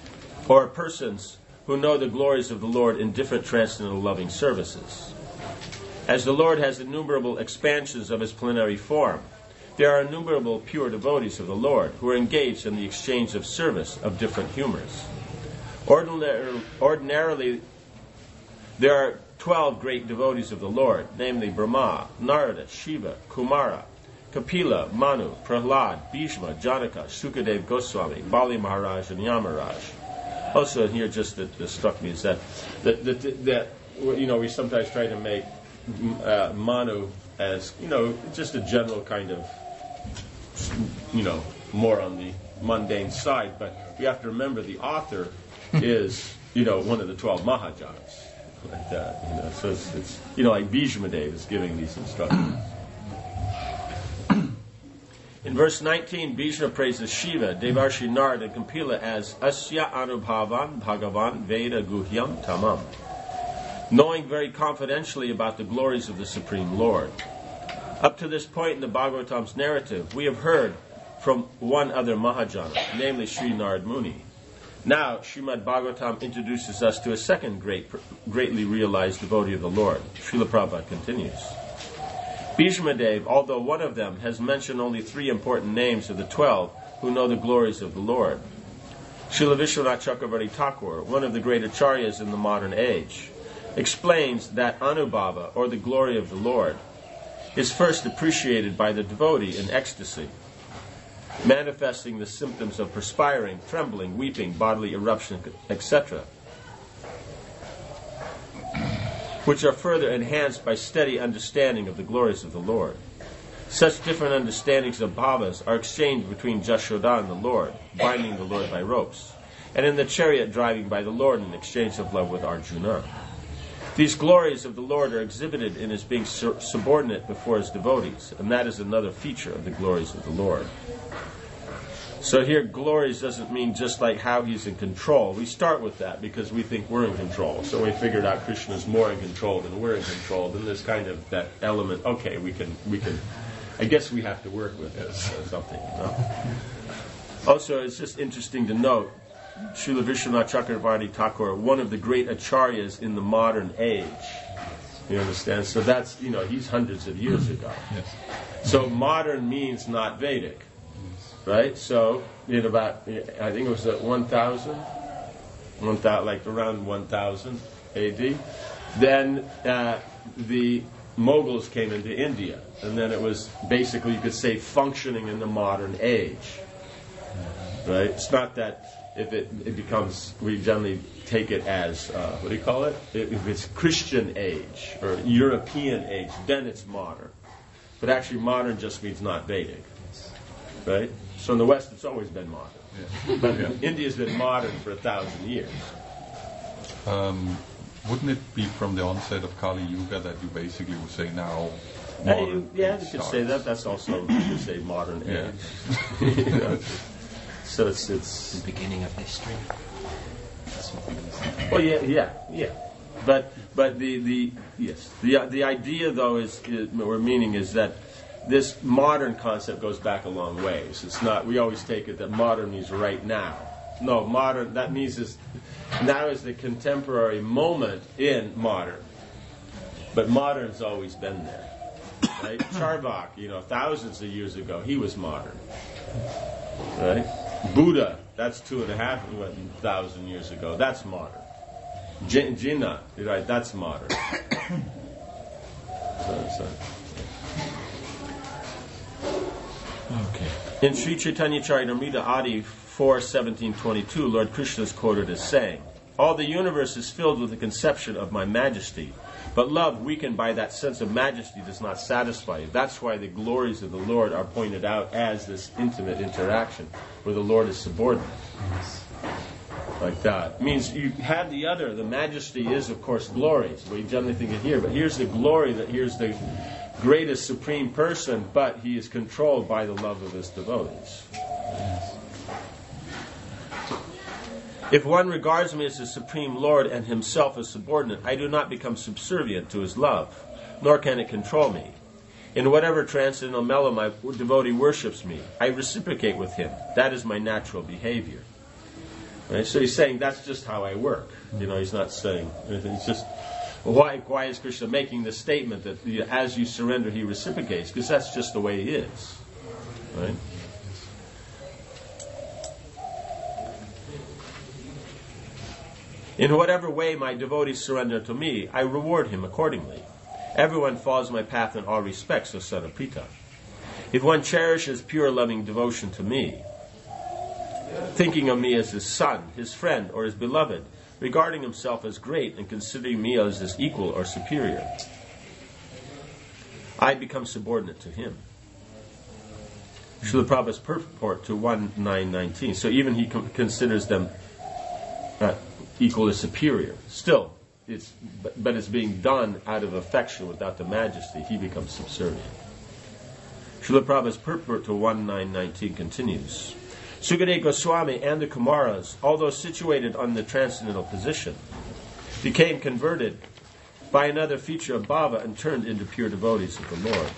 or persons who know the glories of the Lord in different transcendental loving services. As the Lord has innumerable expansions of his plenary form, there are innumerable pure devotees of the Lord who are engaged in the exchange of service of different humors. Ordinarily, ordinarily there are twelve great devotees of the Lord, namely Brahma, Narada, Shiva, Kumara, Kapila, Manu, Prahlad, Bhishma, Janaka, Sukadev Goswami, Bali Maharaj, and Yamaraj. Also here just that, that struck me is that, that, that, that, you know, we sometimes try to make uh, Manu as, you know, just a general kind of, you know, more on the mundane side, but we have to remember the author is, you know, one of the twelve Mahajans. Like that, you know, so it's, it's you know, like Bhishma Dev is giving these instructions. In verse nineteen, Bhishma praises Shiva, Devarshi Narada, and Kapila as Asya Anubhavan Bhagavan Veda Guhyam Tamam, knowing very confidentially about the glories of the Supreme Lord. Up to this point in the Bhagavatam's narrative, we have heard from one other Mahajana, namely Sri Narad Muni. Now, Srimad Bhagavatam introduces us to a second great, greatly realized devotee of the Lord. Srila Prabhupada continues. Bhishma Dev, although one of them, has mentioned only three important names of the twelve who know the glories of the Lord. Srila Vishwanath Chakravarti Thakur, one of the great acharyas in the modern age, explains that Anubhava, or the glory of the Lord, is first appreciated by the devotee in ecstasy, manifesting the symptoms of perspiring, trembling, weeping, bodily eruption, et cetera, which are further enhanced by steady understanding of the glories of the Lord. Such different understandings of bhavas are exchanged between Jashoda and the Lord, binding the Lord by ropes, and in the chariot driving by the Lord in exchange of love with Arjuna. These glories of the Lord are exhibited in his being subordinate before his devotees, and that is another feature of the glories of the Lord. So here, glories doesn't mean just like how he's in control. We start with that because we think we're in control. So we figured out Krishna's more in control than we're in control. Then there's kind of that element, okay, we can, we can, I guess we have to work with this or something. You know? Also, it's just interesting to note, Srila Vishwanath Chakravarti Thakur, one of the great acharyas in the modern age. You understand? So that's, you know, he's hundreds of years ago. Yes. So modern means not Vedic. Right? So, in about, I think it was at one thousand, one thousand, like around one thousand A D, then uh, the Mughals came into India. And then it was basically, you could say, functioning in the modern age. Right? It's not that if it, it becomes, we generally take it as, uh, what do you call it? If it's Christian age or European age, then it's modern. But actually modern just means not Vedic. Right? So in the West it's always been modern. Yeah. But Yeah. India's been modern for a thousand years. Um, wouldn't it be from the onset of Kali Yuga that you basically would say now Hey, modern you- yeah, age you could starts? say that. That's also, you could say, modern Yeah. age. You know? So it's, it's The beginning of history. That's what it is. well, yeah, yeah, yeah. But but the, the yes the the idea though is, is or meaning is that this modern concept goes back a long ways. It's not, we always take it that modern means right now. No, modern, that means is now is the contemporary moment in modern. But modern's always been there. Right? Charvak, you know, thousands of years ago, he was modern. Right? Buddha, that's two and a half thousand years ago. That's modern. J- Jinnah, right? That's modern. so, so. Okay. In Sri Chaitanya Charitamrita Adi four seventeen twenty-two, Lord Krishna is quoted as saying, "All the universe is filled with the conception of my majesty, but love weakened by that sense of majesty does not satisfy you." That's why the glories of the Lord are pointed out as this intimate interaction where the Lord is subordinate. Like that. It means you have the other, the majesty is of course glories. We generally think it here, but here's the glory, that here's the greatest supreme person, but he is controlled by the love of his devotees. If one regards me as the Supreme Lord and himself as subordinate, I do not become subservient to his love, nor can it control me. In whatever transcendental mellow my devotee worships me, I reciprocate with him. That is my natural behavior. Right? So he's saying that's just how I work. You know, he's not saying anything. It's just Why, why is Krishna making the statement that you, as you surrender, he reciprocates? Because that's just the way he is. Right? In whatever way my devotees surrender to me, I reward him accordingly. Everyone follows my path in all respects, O son of Pritha. If one cherishes pure loving devotion to me, thinking of me as his son, his friend, or his beloved, regarding himself as great and considering me as his equal or superior, I become subordinate to him. Srila Prabhupada's purport to one nine nineteen. So even he com- considers them uh, equal or superior. Still, it's but, but it's being done out of affection without the majesty. He becomes subservient. Srila Prabhupada's purport to one nine nineteen continues. Sukadeva Goswami and the Kumaras, although situated on the transcendental position, became converted by another feature of bhava and turned into pure devotees of the Lord.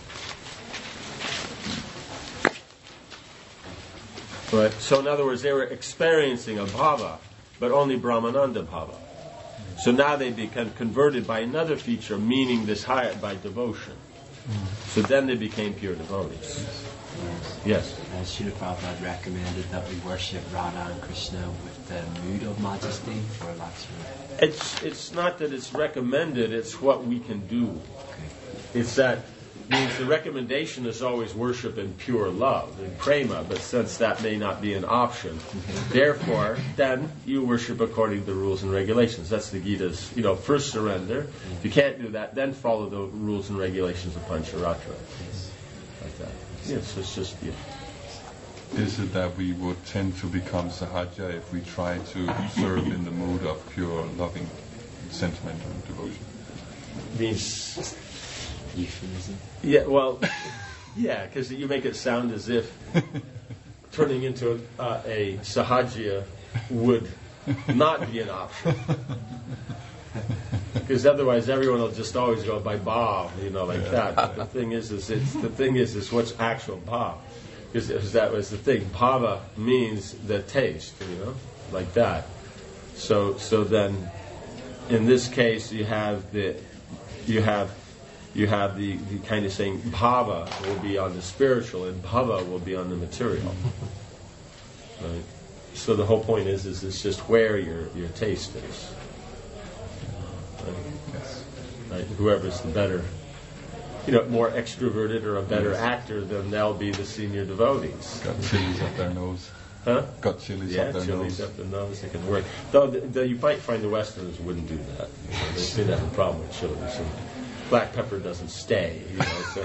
Right? So in other words, they were experiencing a bhava, but only Brahmananda bhava. So now they become converted by another feature, meaning this higher by devotion. So then they became pure devotees. Yes. As Srila Prabhupada recommended that we worship Radha and Krishna with the mood of majesty for Lakshmi. It's it's not that it's recommended, it's what we can do. Okay. It's that means the recommendation is always worship in pure love, in prema, but since that may not be an option, therefore, then you worship according to the rules and regulations. That's the Gita's, you know, first surrender. If you can't do that, then follow the rules and regulations of Pancharatra. Like that. Yes, it's just, yeah. Is it that we would tend to become sahaja if we try to serve in the mood of pure loving sentiment and devotion? Means euphemism. Yeah, well, yeah, because you make it sound as if turning into a, uh, a sahaja would not be an option. Because otherwise, everyone will just always go by bhav, you know, like that. But the thing is, is it's the thing is, is what's actual bhav? Because that was the thing. Bhava means the taste, you know, like that. So, so then, in this case, you have the, you have, you have the, the kind of saying bhava will be on the spiritual and bhava will be on the material. Right. So the whole point is, is it's just where your your taste is. Right? Yes. Right? Whoever's the better, you know, more extroverted or a better yes. actor, then they'll be the senior devotees. Got chilies up their nose. Huh? Got chilies yeah, up their chilies nose. up their nose. They can work. Though the, the, you might find the Westerners wouldn't do that. You know, they seem to have a problem with chilies. And black pepper doesn't stay. You know, so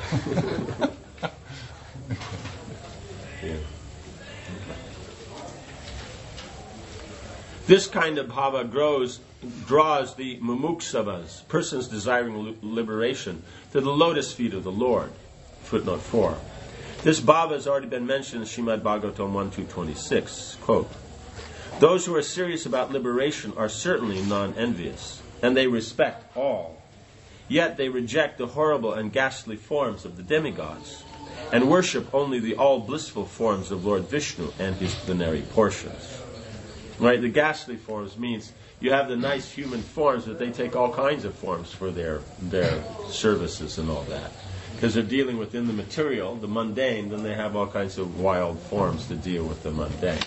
yeah. This kind of bhava grows, draws the mumuksavas, persons desiring liberation, to the lotus feet of the Lord. Footnote four. This bhava has already been mentioned in Srimad Bhagavatam one two twenty-six. Quote, those who are serious about liberation are certainly non-envious, and they respect all. Yet they reject the horrible and ghastly forms of the demigods, and worship only the all-blissful forms of Lord Vishnu and his plenary portions. Right? The ghastly forms means you have the nice human forms, but they take all kinds of forms for their their services and all that. Because they're dealing within the material, the mundane, then they have all kinds of wild forms to deal with the mundane.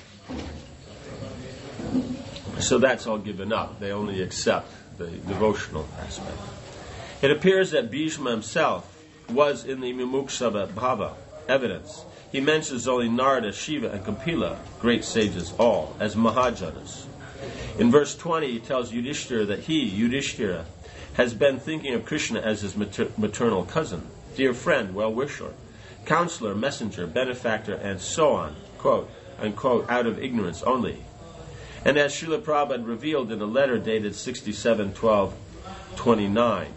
So that's all given up. They only accept the devotional aspect. It appears that Bhishma himself was in the Mumuksava Bhava. Evidence. He mentions only Narada, Shiva, and Kapila, great sages all, as Mahajanas. In verse twenty, he tells Yudhishthira that he, Yudhishthira, has been thinking of Krishna as his mater- maternal cousin, dear friend, well-wisher, counselor, messenger, benefactor, and so on, quote, unquote, out of ignorance only. And as Srila Prabhupada revealed in a letter dated sixty-seven twelve twenty-nine.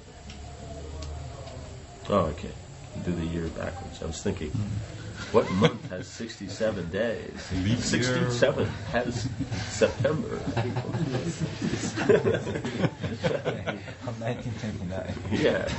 Oh, okay. Do the year backwards. I was thinking, what month has sixty-seven days? sixty-seven has September. nineteen twenty-nine. Yeah.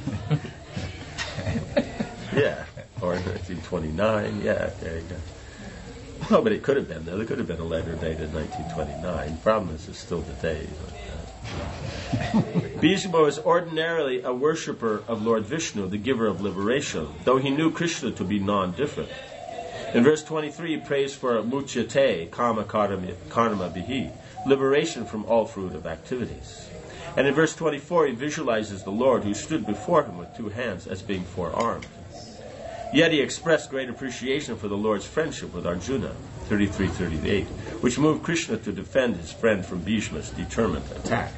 Yeah. Or nineteen twenty-nine. Yeah, there you go. No, but it could have been, though. There could have been a letter dated nineteen twenty-nine. Problem is, it's still the day. Like that. Bhishma was ordinarily a worshipper of Lord Vishnu, the giver of liberation, though he knew Krishna to be non-different. In verse twenty-three, he prays for muchyate kama karma bihi, liberation from all fruitive activities. And in verse twenty-four, he visualizes the Lord who stood before him with two hands as being four-armed. Yet he expressed great appreciation for the Lord's friendship with Arjuna, thirty-three thirty-eight, which moved Krishna to defend his friend from Bhishma's determined attack.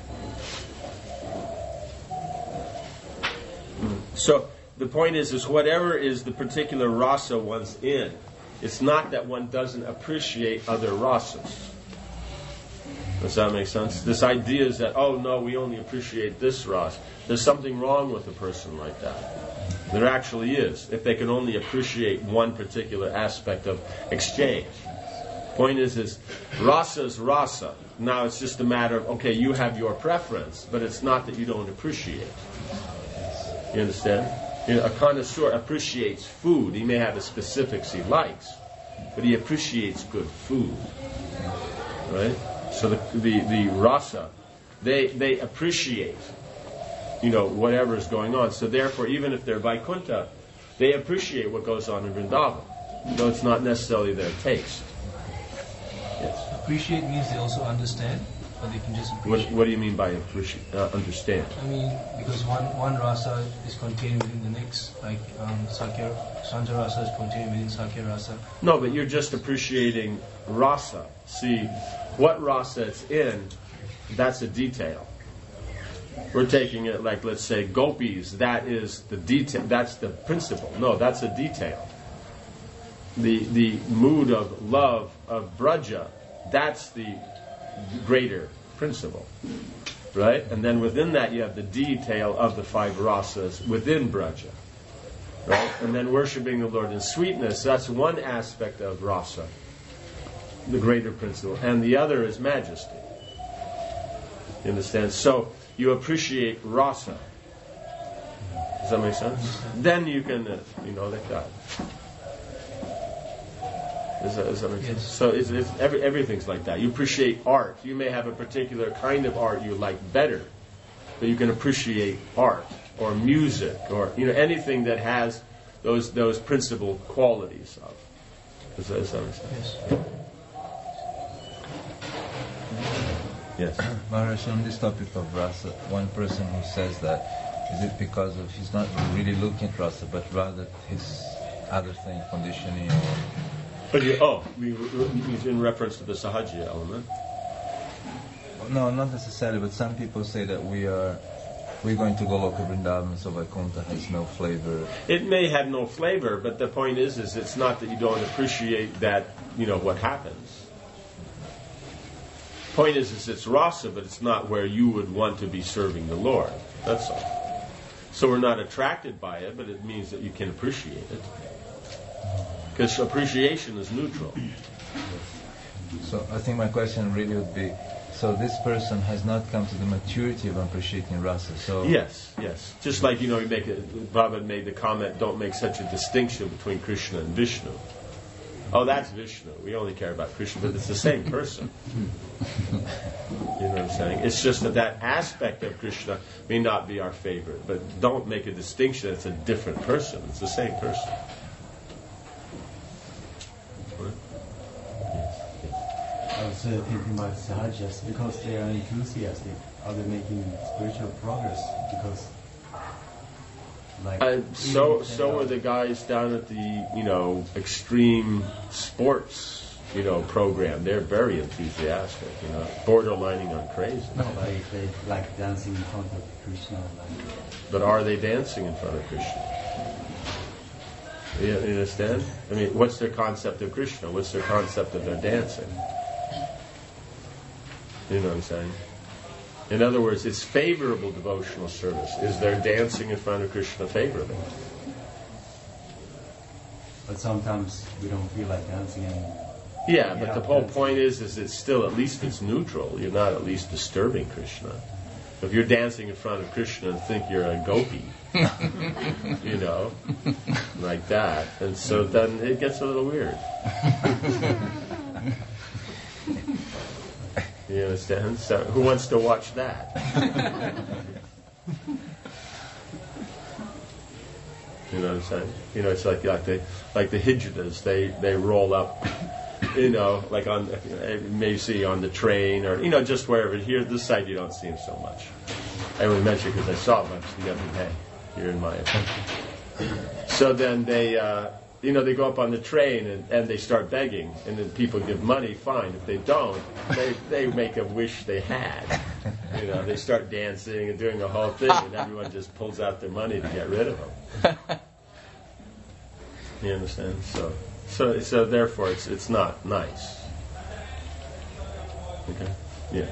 So the point is, is whatever is the particular rasa one's in, it's not that one doesn't appreciate other rasas. Does that make sense? This idea is that, oh no, we only appreciate this rasa. There's something wrong with a person like that. There actually is, if they can only appreciate one particular aspect of exchange. Point is, is rasa is rasa. Now it's just a matter of, okay, you have your preference, but it's not that you don't appreciate. You understand? You know, a connoisseur appreciates food. He may have the specifics he likes, but he appreciates good food. Right? So the the, the rasa, they they appreciate, you know, whatever is going on. So therefore, even if they're Vaikuntha, they appreciate what goes on in Vrindavan, though it's not necessarily their taste. Yes. Appreciate means they also understand, or they can just What, appreciate. what do you mean by appreciate? Uh, understand? I mean, because one one rasa is contained within the next, like um, Sakya, Shanta rasa is contained within Sakya rasa. No, but you're just appreciating rasa. See, what rasa it's in, that's a detail. We're taking it like, let's say, gopis, that is the detail, that's the principle. No, that's a detail. The the mood of love of Braja, that's the greater principle. Right? And then within that you have the detail of the five rasas within Braja. Right? And then worshipping the Lord in sweetness, that's one aspect of rasa, the greater principle. And the other is majesty. You understand? So you appreciate rasa. Does that make sense? Then you can, uh, you know, like that. Does that, does that make sense? So it's, it's every, everything's like that. You appreciate art. You may have a particular kind of art you like better, but you can appreciate art or music or, you know, anything that has those those principal qualities of. Does that, does that make sense? Yes. Yes. Maharaj, on this topic of rasa, one person who says that, is it because of he's not really looking at rasa, but rather his other thing, conditioning or... But you, oh, we, we, in reference to the sahaja element? No, not necessarily, but some people say that we are, we're going to Goloka Vrindavan, so Vaikuntha has no flavor. It may have no flavor, but the point is, is it's not that you don't appreciate that, you know, what happens. Point is, is it's rasa, but it's not where you would want to be serving the Lord. That's all. So we're not attracted by it, but it means that you can appreciate it. Because appreciation is neutral. So I think my question really would be, so this person has not come to the maturity of appreciating rasa, so... Yes, yes. Just like, you know, you make a, Prabhupada made the comment, don't make such a distinction between Krishna and Vishnu. Oh, that's Vishnu. We only care about Krishna, but it's the same person. You know what I'm saying? It's just that that aspect of Krishna may not be our favorite, but don't make a distinction. It's a different person. It's the same person. I was uh, thinking about sahajas, because they are enthusiastic. Are they making spiritual progress? Because, like, Uh, so so are the guys down at the, you know, extreme sports, you know, program. They're very enthusiastic, you know, borderlining on crazy. No, like they like dancing in front of Krishna. Like. But are they dancing in front of Krishna? You, you understand? I mean, what's their concept of Krishna? What's their concept of their dancing? You know what I'm saying? In other words, it's favorable devotional service. Is their dancing in front of Krishna favorable? But sometimes we don't feel like dancing and... Yeah, but the whole point is, is it's still, at least it's neutral. You're not at least disturbing Krishna. If you're dancing in front of Krishna and think you're a gopi, you know, like that, and so then it gets a little weird. You understand? So who wants to watch that? You know what I'm saying? You know, it's like like the like the hijadas. They they roll up. You know, like on you may see on the train or you know just wherever. Here, this side you don't see them so much. I only mention because I saw a bunch the other day here in my opinion. So then they. Uh, You know, they go up on the train and, and they start begging, and then people give money, fine. If they don't, they, they make a wish they had. You know, they start dancing and doing the whole thing, and everyone just pulls out their money to get rid of them. You understand? So, so, so therefore, it's it's not nice. Okay? Yeah.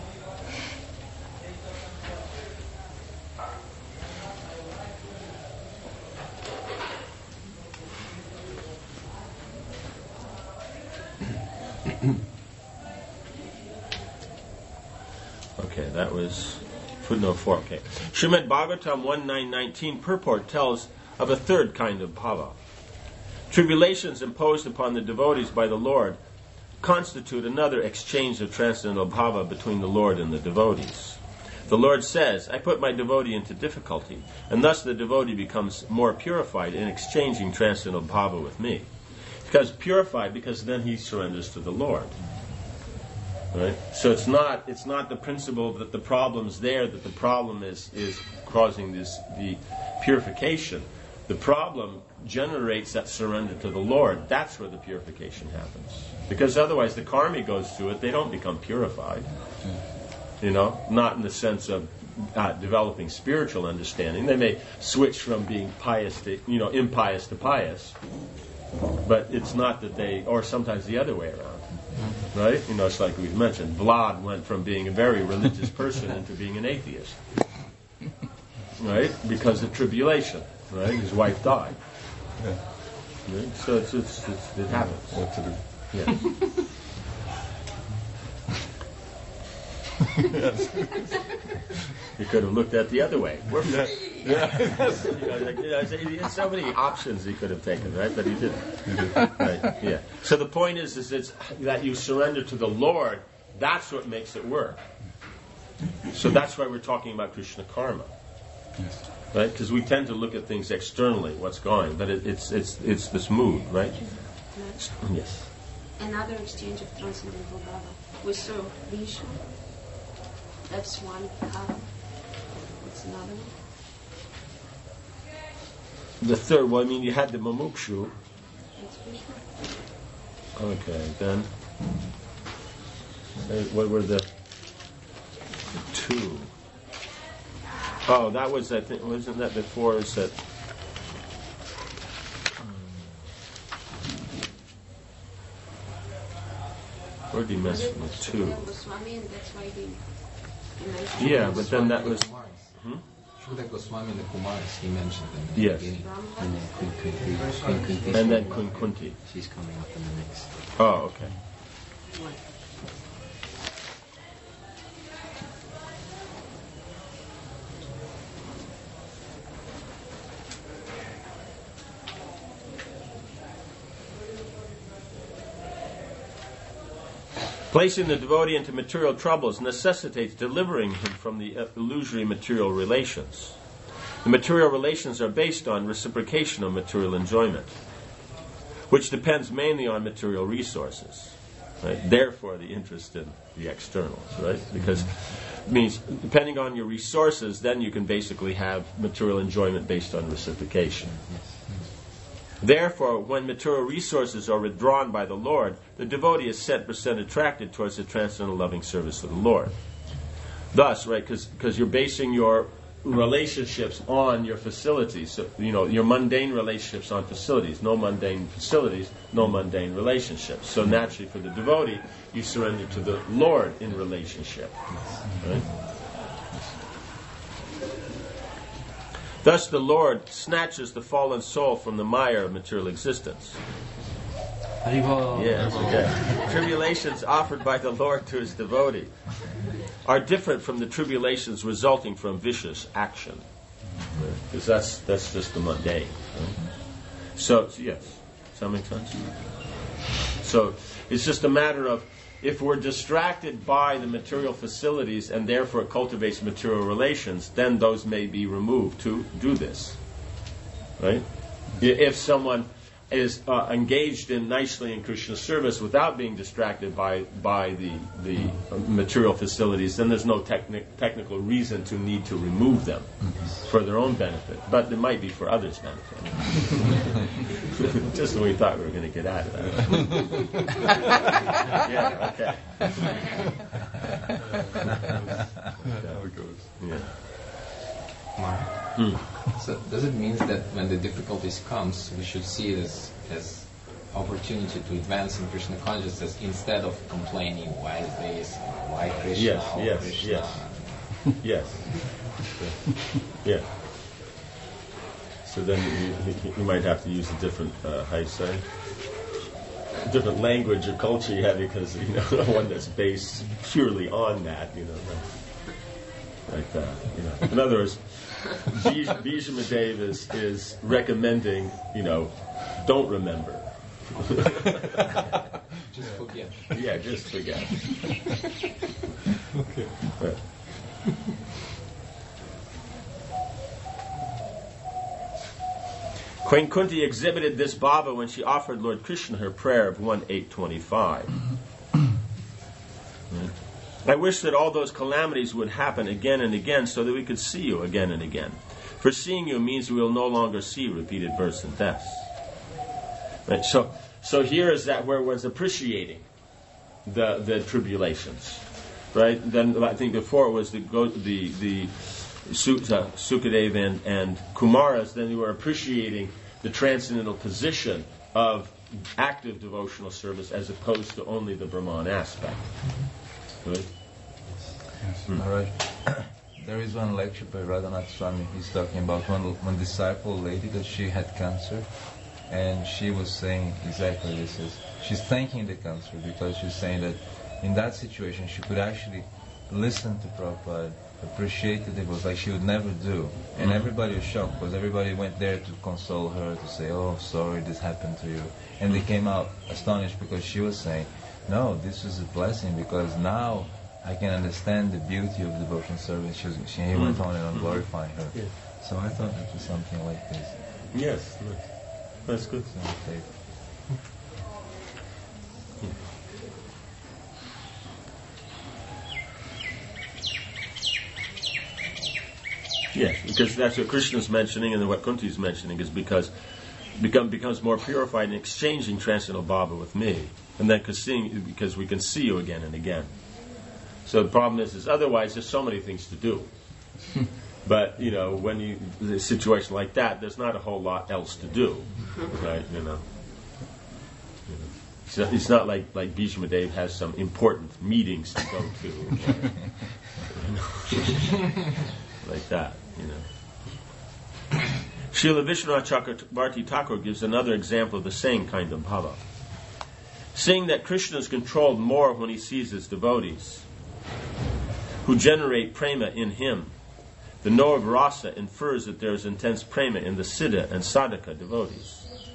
Okay, that was footnote four. Okay. Srimad Bhagavatam one nine nineteen purport tells of a third kind of bhava. Tribulations imposed upon the devotees by the Lord constitute another exchange of transcendental bhava between the Lord and the devotees. The Lord says, I put my devotee into difficulty, and thus the devotee becomes more purified in exchanging transcendental bhava with me. Because purified, because then he surrenders to the Lord. Right? So it's not it's not the principle that the problem's there, that the problem is, is causing this the purification. The problem generates that surrender to the Lord. That's where the purification happens. Because otherwise the karmi goes through it, they don't become purified. You know, not in the sense of uh, developing spiritual understanding. They may switch from being pious to, you know, impious to pious. But it's not that they, or sometimes the other way around. Right? You know, it's like we've mentioned. Vlad went from being a very religious person into being an atheist. Right? Because of tribulation. Right? His wife died. Yeah. Right? So it's, it's, it's, it happens. What to do? Yes. Yes. You could have looked at the other way. We're yeah. Yeah. You know, like, you know, he had so many options he could have taken, right? But he didn't. He didn't. Right? Yeah. So the point is, is it's that you surrender to the Lord. That's what makes it work. So that's why we're talking about Krishna karma, yes. Right? Because we tend to look at things externally, what's going, but it, it's it's it's this mood, right? Yes. Another exchange of transcendental bhava. We saw Vishu. That's one bhava. What's another one? The third, well, I mean, you had the Mumukshu. Okay, then. uh, What were the, the two? Oh, that was, I think, wasn't that before? Is that. Where did he mention the two? Goswami, and that's why he, he mentioned. Yeah, but then that was. Hmm? Shuddha Goswami and the Kumaris, he mentioned them. Yes. And then Kun Kunti. Kun Kunti. And then Kun Kunti. She's coming up in the next. Oh, okay. What? Placing the devotee into material troubles necessitates delivering him from the illusory material relations. The material relations are based on reciprocation of material enjoyment, which depends mainly on material resources. Right? Therefore, the interest in the externals, right? Because it means depending on your resources, then you can basically have material enjoyment based on reciprocation. Therefore, when material resources are withdrawn by the Lord, the devotee is set percent attracted towards the transcendental loving service of the Lord. Thus, right, because you're basing your relationships on your facilities, so, you know, your mundane relationships on facilities. No mundane facilities, no mundane relationships. So naturally, for the devotee, you surrender to the Lord in relationship. Right? Thus the Lord snatches the fallen soul from the mire of material existence. Yes, okay. Tribulations offered by the Lord to his devotee are different from the tribulations resulting from vicious action. Because that's that's just the mundane. Right? So, yes. Does that make sense? So, it's just a matter of if we're distracted by the material facilities and therefore it cultivates material relations, then those may be removed to do this. Right? If someone is uh, engaged in nicely in Krishna service without being distracted by by the the material facilities, then there's no techni- technical reason to need to remove them for their own benefit. But it might be for others' benefit. Just when we thought we were going to get out of that. Yeah. Okay. How it goes. Yeah. Mm. So does it mean that when the difficulties comes, we should see it as as opportunity to advance in Krishna consciousness instead of complaining why is this, why Krishna, Yes, oh yes, Krishna. yes, yes, yeah. So then you, you, you might have to use a different, uh, how you say, different language or culture you have, because you know one that's based purely on that, you know, like, like that. You know, in other words. Bhishmadev is, is recommending, you know, don't remember. Just forget. Yeah, just forget. Okay. Right. Queen Kunti exhibited this bhava when she offered Lord Krishna her prayer of one eight twenty-five. Right. I wish that all those calamities would happen again and again so that we could see you again and again. For seeing you means we will no longer see repeated births and deaths. Right? So, so here is that where was appreciating the the tribulations, right? Then I think before it was the the the Sutta, Sukadeva and and Kumaras. Then they were appreciating the transcendental position of active devotional service as opposed to only the Brahman aspect. Good. Hmm. All right. There is one lecture by Radhanath Swami. He's talking about one, one disciple lady that she had cancer, and she was saying exactly this. Is she's thanking the cancer because she's saying that in that situation she could actually listen to Prabhupada, appreciate the devotees like she would never do, and everybody was shocked because everybody went there to console her, to say, "Oh, sorry, this happened to you," and they came out astonished because she was saying, no, this is a blessing because now I can understand the beauty of devotion service. She, was, she he went on and on glorifying her. Yeah. So I thought it was something like this. Yes, that's good. So yes, because that's what Krishna's mentioning and what Kunti is mentioning is because become becomes more purified in exchanging transcendental bhava with me. And then cause seeing, because we can see you again and again. So the problem is, is otherwise there's so many things to do. But, you know, when you, in a situation like that, there's not a whole lot else to do. Right, you know. You know. So it's not like, like Bhishmadev has some important meetings to go to. Or, you know, like that, you know. Srila Vishwanath Chakravarti Thakur gives another example of the same kind of bhava. Seeing that Krishna is controlled more when he sees his devotees, who generate prema in him, the knower of rasa infers that there is intense prema in the siddha and sadhaka devotees.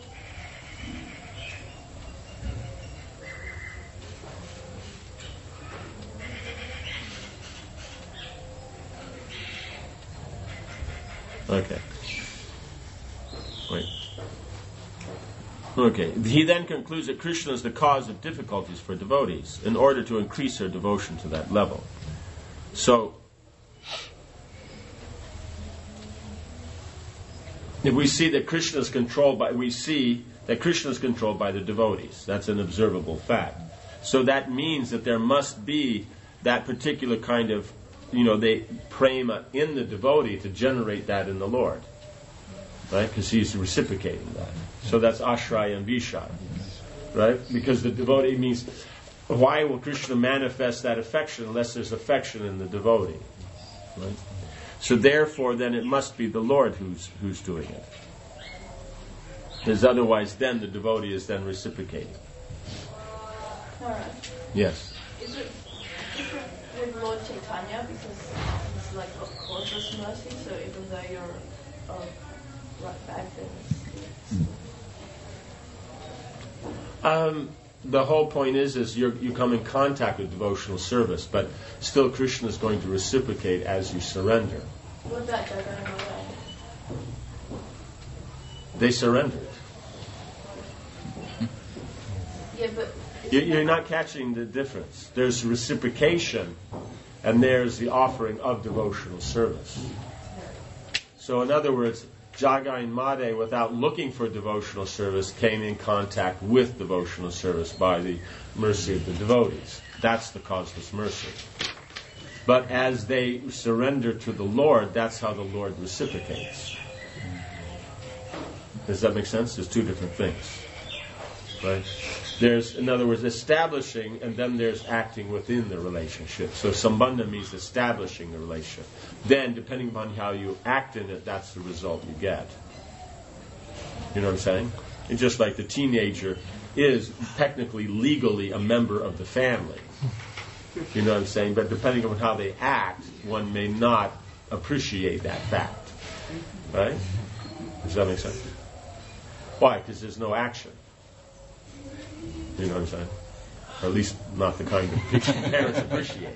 Okay. Wait. Okay. He then concludes that Krishna is the cause of difficulties for devotees in order to increase their devotion to that level. So, if we see that Krishna is controlled by, we see that Krishna is controlled by the devotees. That's an observable fact. So that means that there must be that particular kind of, you know, they prema in the devotee to generate that in the Lord. Right? Because he's reciprocating that. So that's ashraya and vishaya. Right? Because the devotee means, why will Krishna manifest that affection unless there's affection in the devotee? Right? So therefore, then it must be the Lord who's who's doing it. Because otherwise, then the devotee is then reciprocating. Alright. Yes. Is it different with Lord Chaitanya because it's like of causeless mercy? So even though you're uh, right back, then it's Um, the whole point is, is you're, you come in contact with devotional service, but still Krishna is going to reciprocate as you surrender. what about Jagannath? They surrendered. Yeah, but You- You're not catching the difference. There's reciprocation, and there's the offering of devotional service. So in other words, Jagain Made, without looking for devotional service, came in contact with devotional service by the mercy of the devotees. That's the causeless mercy. But as they surrender to the Lord, that's how the Lord reciprocates. Does that make sense? There's two different things. Right? There's, in other words, establishing, and then there's acting within the relationship. So sambandha means establishing the relationship. Then, depending upon how you act in it, that's the result you get. You know what I'm saying? It's just like the teenager is technically, legally a member of the family. You know what I'm saying? But depending on how they act, one may not appreciate that fact. Right? Does that make sense? Why? Because there's no action. You know what I'm saying? Or at least not the kind of picture parents appreciate.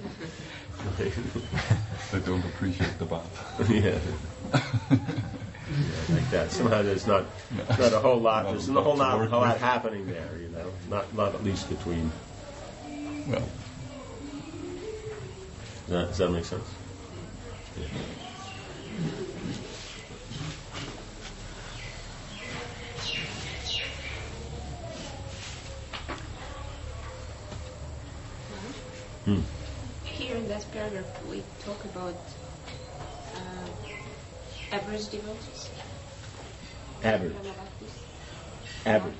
They don't appreciate the bath. Yeah. Yeah, like that. Somehow there's not not a whole lot. There's a whole lot, a whole lot happening there. You know, not not at least between. Well, does that, does that make sense? Yeah. Hmm. Here in that paragraph, we talk about uh, average devotees. Average. Average.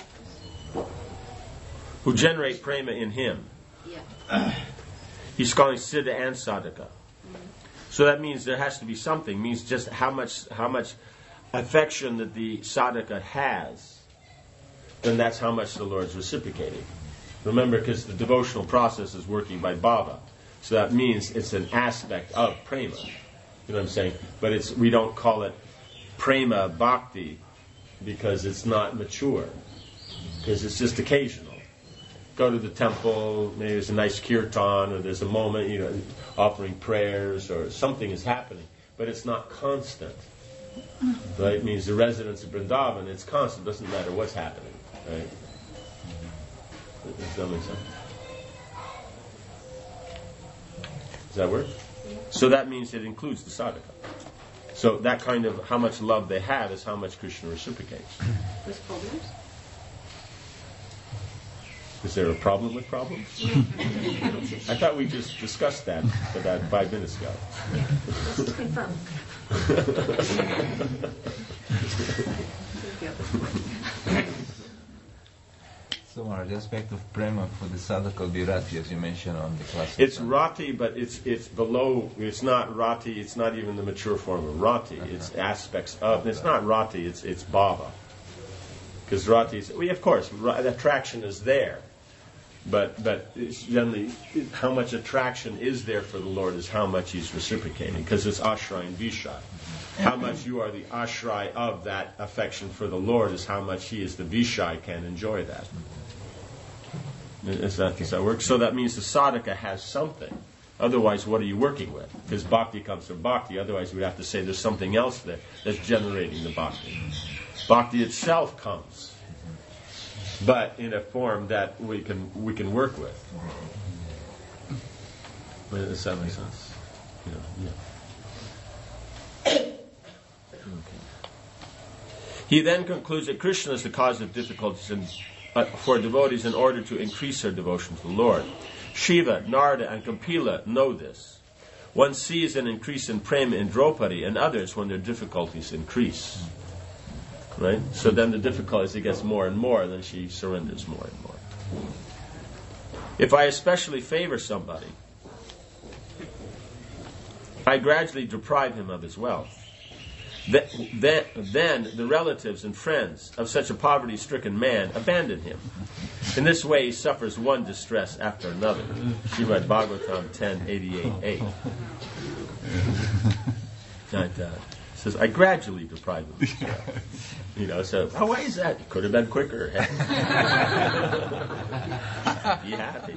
Who generate prema in him. Yeah. He's calling siddha and sadhaka. Mm-hmm. So that means there has to be something. Means just how much how much affection that the sadhaka has, then that's how much the Lord's reciprocating. Remember, because the devotional process is working by bhava. So that means it's an aspect of prema. You know what I'm saying? But it's we don't call it prema bhakti because it's not mature. Because it's just occasional. Go to the temple, maybe there's a nice kirtan, or there's a moment, you know, offering prayers, or something is happening. But it's not constant. Right? It means the residence of Vrindavan, it's constant. It doesn't matter what's happening. Right? Does that make sense? Does that work? Yeah. So that means it includes the sadhaka. So that kind of how much love they have is how much Krishna reciprocates. With problems? Is there a problem with problems? I thought we just discussed that about five minutes ago. Yeah, just confirm. So, Maharaj, the aspect of prema for the sadhaka will be rati, as you mentioned on the class. It's rati, but it's it's below. It's not rati. It's not even the mature form of rati. Uh-huh. It's aspects of. It's not rati. It's it's bhava. Because rati is. Well, of course, the attraction is there, but but it's generally how much attraction is there for the Lord is how much He's reciprocating. Because it's ashray and vishray. How much you are the ashray of that affection for the Lord is how much He is the vishray can enjoy that. Is that, does that work? So that means the sadhaka has something. Otherwise, what are you working with? Because bhakti comes from bhakti. Otherwise, we'd have to say there's something else there that's generating the bhakti. Bhakti itself comes, but in a form that we can we can work with. Does that make sense? Yeah. yeah. Okay. He then concludes that Krishna is the cause of difficulties in Uh, for devotees in order to increase their devotion to the Lord. Shiva, Narada, and Kapila know this. One sees an increase in prema in Draupadi and others when their difficulties increase. Right? So then the difficulties, it gets more and more, and then she surrenders more and more. If I especially favor somebody, I gradually deprive him of his wealth. Then, then the relatives and friends of such a poverty-stricken man abandon him. In this way, he suffers one distress after another. Srimad Bhagavatam ten eighty-eight eight. And, uh, says, I gradually deprive him. You know, so oh, why is that? Could have been quicker. Be happy.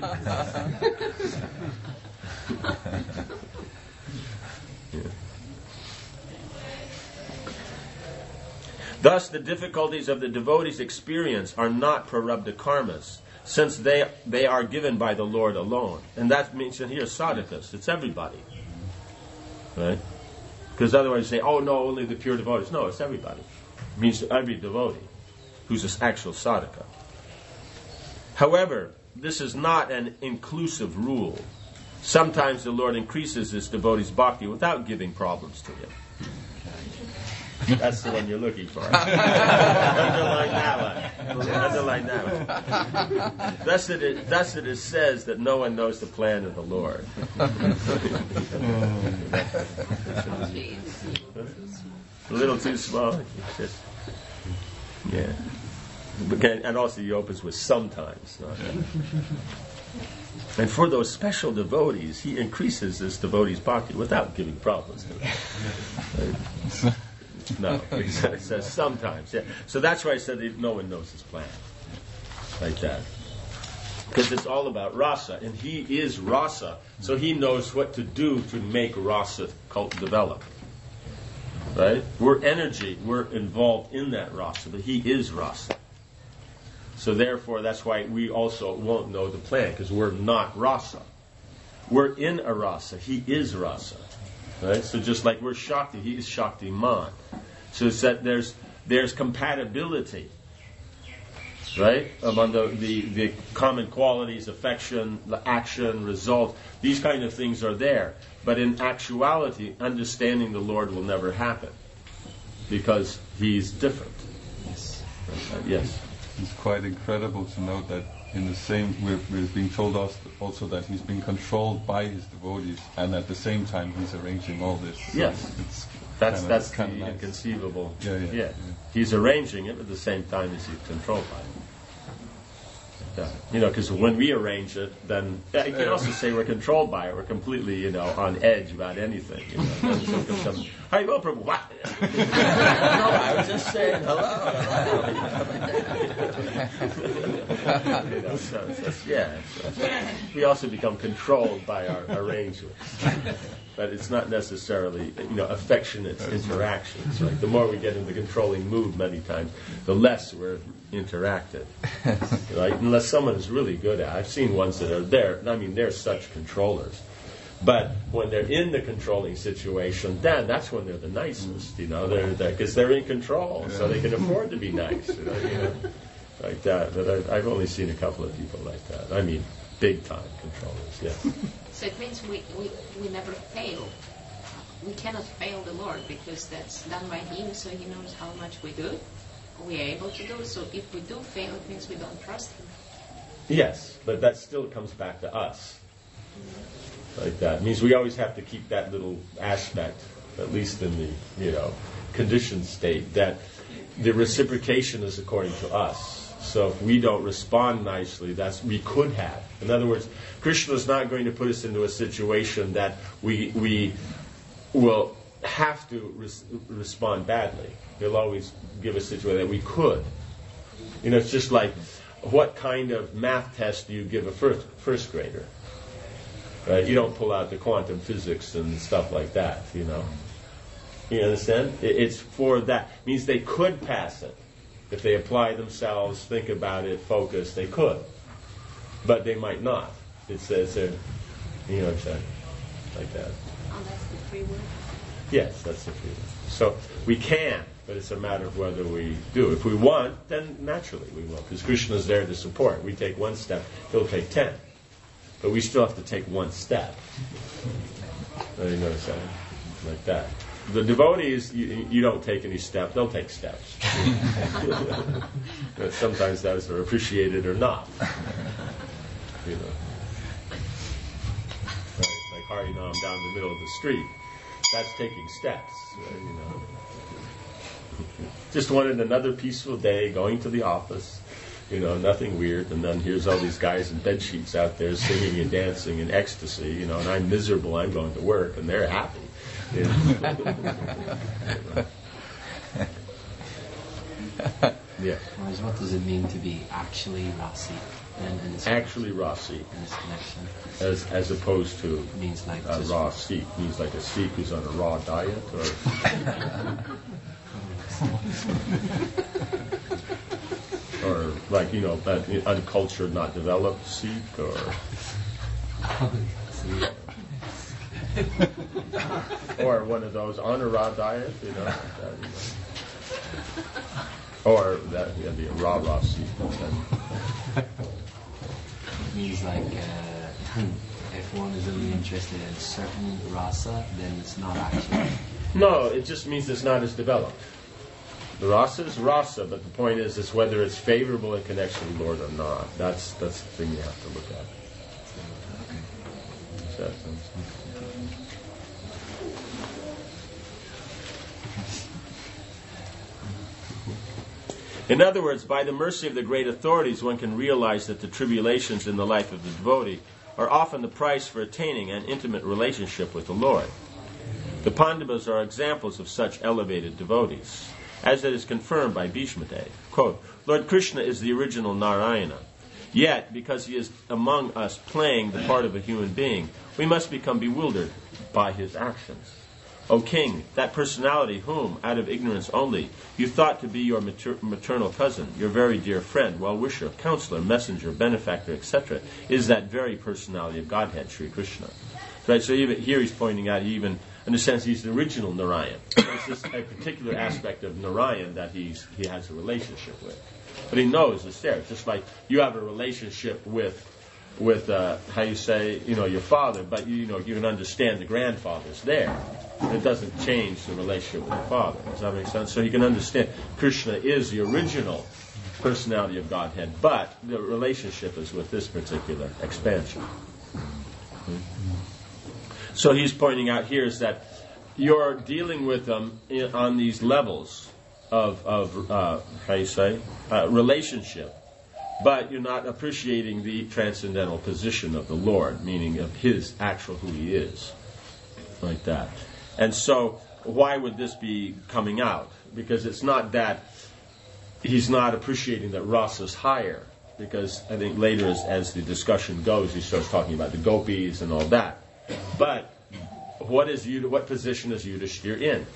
Yeah. Thus, the difficulties of the devotees' experience are not prarabdha karmas, since they they are given by the Lord alone. And that means that here, sadhakas, it's everybody. Right? Because otherwise you say, oh no, only the pure devotees. No, it's everybody. It means every devotee who's an actual sadhaka. However, this is not an inclusive rule. Sometimes the Lord increases his devotee's bhakti without giving problems to him. That's the one you're looking for. Underline that one. Underline that one. Thus it, is, thus it is says that no one knows the plan of the Lord. A little too small. Just, yeah. And also he opens with sometimes. Not and for those special devotees, he increases this devotee's bhakti without giving problems to them. Right? No, it says sometimes. Yeah. So that's why I said that no one knows his plan. Like that. Because it's all about rasa, and he is rasa, so he knows what to do to make rasa cult develop. Right? We're energy, we're involved in that rasa, but he is rasa. So therefore, that's why we also won't know the plan, because we're not rasa. We're in a rasa, he is rasa. Right? So just like we're Shakti, he is Shaktiman. So it's that there's there's compatibility, right, among the, the, the common qualities, affection, the action, result. These kind of things are there. But in actuality, understanding the Lord will never happen because he's different. Yes. Right? Uh, yes. It's quite incredible to note that in the same, we're, we're being told also that he's being controlled by his devotees, and at the same time he's arranging all this. So yes, it's that's kinda, that's kinda the nice. inconceivable. Yeah, yeah, yeah. yeah. He's arranging it at the same time as he's controlled by it. Yeah. You know, because when we arrange it, then yeah, you can also say we're controlled by it. We're completely, you know, on edge about anything. You know, so some, hi, well, Prabhu, what? No, I was just saying hello. You know, so, so, yeah, so we also become controlled by our arrangements, but it's not necessarily, you know, affectionate interactions. Right? The more we get in the controlling mood, many times, the less we're interactive. Right? Unless someone is really good at it. I've seen ones that are there. I mean, they're such controllers. But when they're in the controlling situation, then that's when they're the nicest. You know, they're because they're in control, so they can afford to be nice. You know, you know, like that. But I've, I've only seen a couple of people like that. I mean, big time controllers. Yeah. So it means we, we, we never fail. We cannot fail the Lord because that's done by Him, so He knows how much we do. We are able to do. So if we do fail, it means we don't trust Him. Yes, but that still comes back to us. Like that. It means we always have to keep that little aspect, at least in the, you know, conditioned state, that the reciprocation is according to us. So if we don't respond nicely, that's we could have. In other words, Krishna is not going to put us into a situation that we we will have to res- respond badly. He'll always give a situation that we could. You know, it's just like, what kind of math test do you give a first first grader? Right? You don't pull out the quantum physics and stuff like that, you know. You understand? It, it's for that. It means they could pass it. If they apply themselves, think about it, focus, they could. But they might not. It says, uh, you know what I'm saying? Like that. Oh, that's the free will? Yes, that's the free will. So we can, but it's a matter of whether we do. If we want, then naturally we will. Because Krishna is there to support. We take one step, he'll take ten. But we still have to take one step. You know what I'm saying? Like that. The devotees, you, you don't take any steps, they'll take steps. But sometimes those are appreciated or not. You know. Right? Like Harinam down the middle of the street. That's taking steps. Right? You know. Just wanted another peaceful day, going to the office. You know, nothing weird, and then here's all these guys in bed sheets out there singing and dancing in ecstasy, you know, and I'm miserable, I'm going to work, and they're happy. You know? Yeah. What does it mean to be actually Rasi? In, in this actually Rasi. In this connection. As as opposed to it means like a raw Sikh. Means like a Sikh who's on a raw diet, or Or like, you know, that uncultured, not developed Sikh, or or one of those on a raw diet, you know, that, you know. Or that yeah, the raw raw Sikh. It means like uh, if one is only interested in certain rasa, then it's not actually. No, it just means it's not as developed. The rasa is rasa, but the point is, is whether it's favorable in connection with the Lord or not. That's that's the thing you have to look at. Does that sense? In other words, by the mercy of the great authorities, one can realize that the tribulations in the life of the devotee are often the price for attaining an intimate relationship with the Lord. The Pandavas are examples of such elevated devotees, as it is confirmed by Bhishmadev. Quote, Lord Krishna is the original Narayana. Yet, because he is among us playing the part of a human being, we must become bewildered by his actions. O king, that personality whom, out of ignorance only, you thought to be your mater- maternal cousin, your very dear friend, well-wisher, counselor, messenger, benefactor, et cetera, is that very personality of Godhead, Sri Krishna. Right, so even here he's pointing out, even in a sense, he's the original Narayan. There's this a particular aspect of Narayan that he's he has a relationship with, but he knows it's there. Just like you have a relationship with with uh, how you say, you know, your father, but you, you know you can understand the grandfather's there. It doesn't change the relationship with the father. Does that make sense? So he can understand Krishna is the original personality of Godhead, but the relationship is with this particular expansion. Hmm? So he's pointing out here is that you're dealing with them in, on these levels of, of uh, how you say, uh, relationship, but you're not appreciating the transcendental position of the Lord, meaning of his actual who he is, like that. And so why would this be coming out? Because it's not that he's not appreciating that rasa is higher, because I think later as, as the discussion goes, he starts talking about the gopis and all that. But what is you? What position is Yudhishthira in?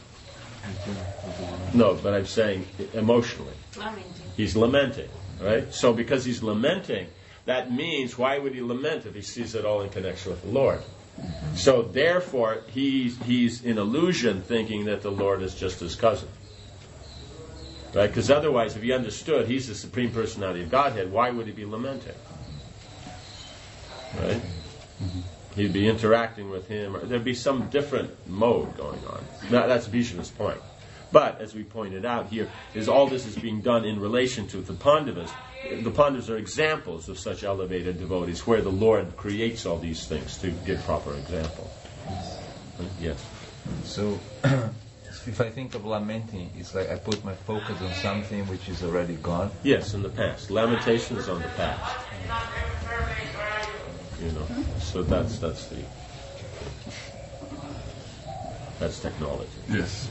No, but I'm saying emotionally. Lamenting. He's lamenting, right? So because he's lamenting, that means why would he lament if he sees it all in connection with the Lord? So therefore, he's he's in illusion, thinking that the Lord is just his cousin, right? Because otherwise, if he understood he's the supreme personality of Godhead, why would he be lamenting? Right? He'd be interacting with him, or there'd be some different mode going on. Now, that's Bhishma's point. But, as we pointed out here, is all this is being done in relation to the Pandavas. The Pandavas are examples of such elevated devotees, where the Lord creates all these things to give proper example. Yes? So, if I think of lamenting, it's like I put my focus on something which is already gone? Yes, in the past. Lamentation is on the past. You know, so that's that's the that's technology. Yes.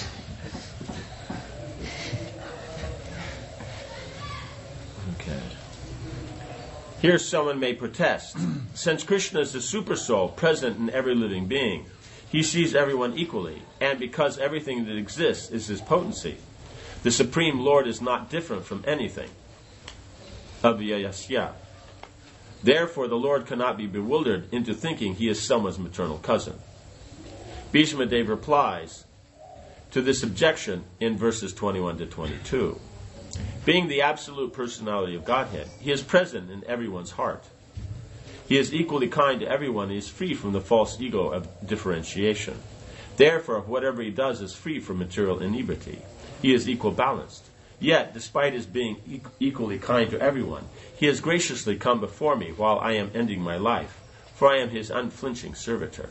Okay. Here someone may protest. Since Krishna is the super soul present in every living being, he sees everyone equally, and because everything that exists is his potency, the Supreme Lord is not different from anything. Avyayasya. Therefore, the Lord cannot be bewildered into thinking he is someone's maternal cousin. Bhishmadev replies to this objection in verses twenty-one to twenty-two. Being the absolute personality of Godhead, he is present in everyone's heart. He is equally kind to everyone and is free from the false ego of differentiation. Therefore, whatever he does is free from material inebriety. He is equal balanced. Yet, despite his being e- equally kind to everyone, he has graciously come before me while I am ending my life, for I am his unflinching servitor.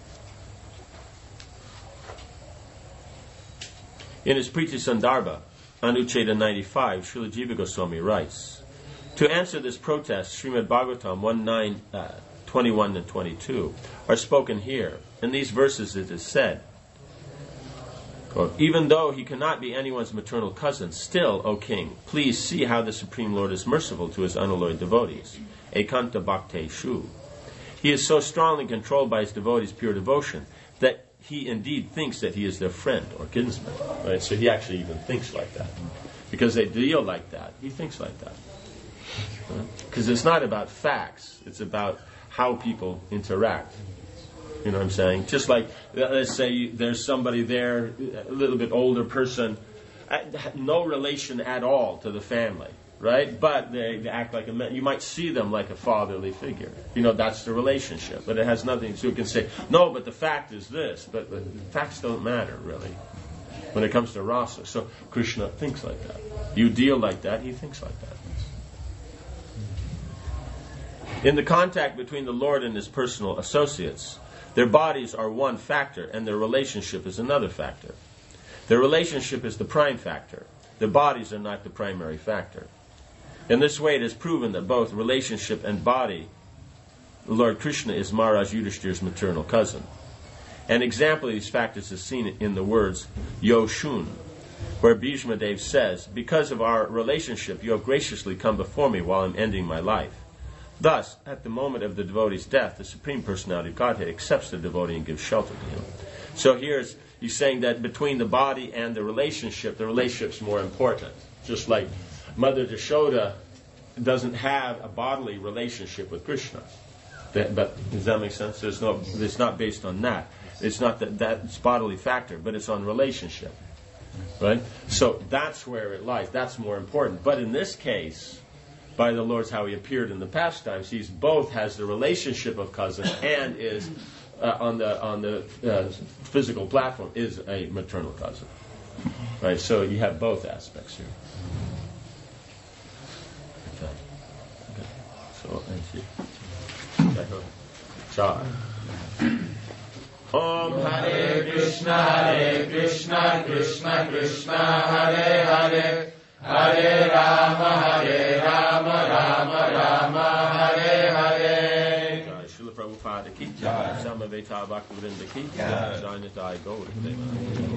In his Priti Sandarbha, Anucheda ninety-five, Srila Jiva Goswami writes, to answer this protest, Srimad Bhagavatam one nine, uh, twenty-one and twenty-two are spoken here. In these verses it is said, quote, even though he cannot be anyone's maternal cousin, still, O king, please see how the Supreme Lord is merciful to his unalloyed devotees. Ekanta Bhakte Shu. He is so strongly controlled by his devotees' pure devotion that he indeed thinks that he is their friend or kinsman. Right? So he actually even thinks like that. Because they deal like that, he thinks like that. Because right? It's not about facts, it's about how people interact. You know what I'm saying? Just like, let's say there's somebody there, a little bit older person, no relation at all to the family, right? But they, they act like a man. You might see them like a fatherly figure. You know, that's the relationship. But it has nothing to, you can say, no, but the fact is this. But, but facts don't matter, really, when it comes to rasa. So Krishna thinks like that. You deal like that, he thinks like that. In the contact between the Lord and his personal associates, their bodies are one factor and their relationship is another factor. Their relationship is the prime factor. Their bodies are not the primary factor. In this way, it is proven that both relationship and body, Lord Krishna is Maharaj Yudhishthir's maternal cousin. An example of these factors is seen in the words Yoshun, where Bhishma Dev says, because of our relationship, you have graciously come before me while I'm ending my life. Thus, at the moment of the devotee's death, the Supreme Personality of Godhead accepts the devotee and gives shelter to him. So here's, he's saying that between the body and the relationship, the relationship's more important. Just like Mother Yashoda doesn't have a bodily relationship with Krishna. That, but does that make sense? There's no, it's not based on that. It's not that that's bodily factor, but it's on relationship. Right? So that's where it lies. That's more important. But in this case, by the Lord's how he appeared in the past times, he's both has the relationship of cousin and is uh, on the on the uh, physical platform is a maternal cousin. Right? So you have both aspects here. Okay. Okay. So I see. Char. Om Hare Krishna, Hare Krishna, Krishna Krishna, Hare Hare, Hare Rama, Hare Rama, Rama Rama, Hare Hare. Jai Srila Prabhupada ki jai, Samaveta Bhaktivinoda ki jai, Jai Nitai Gaur.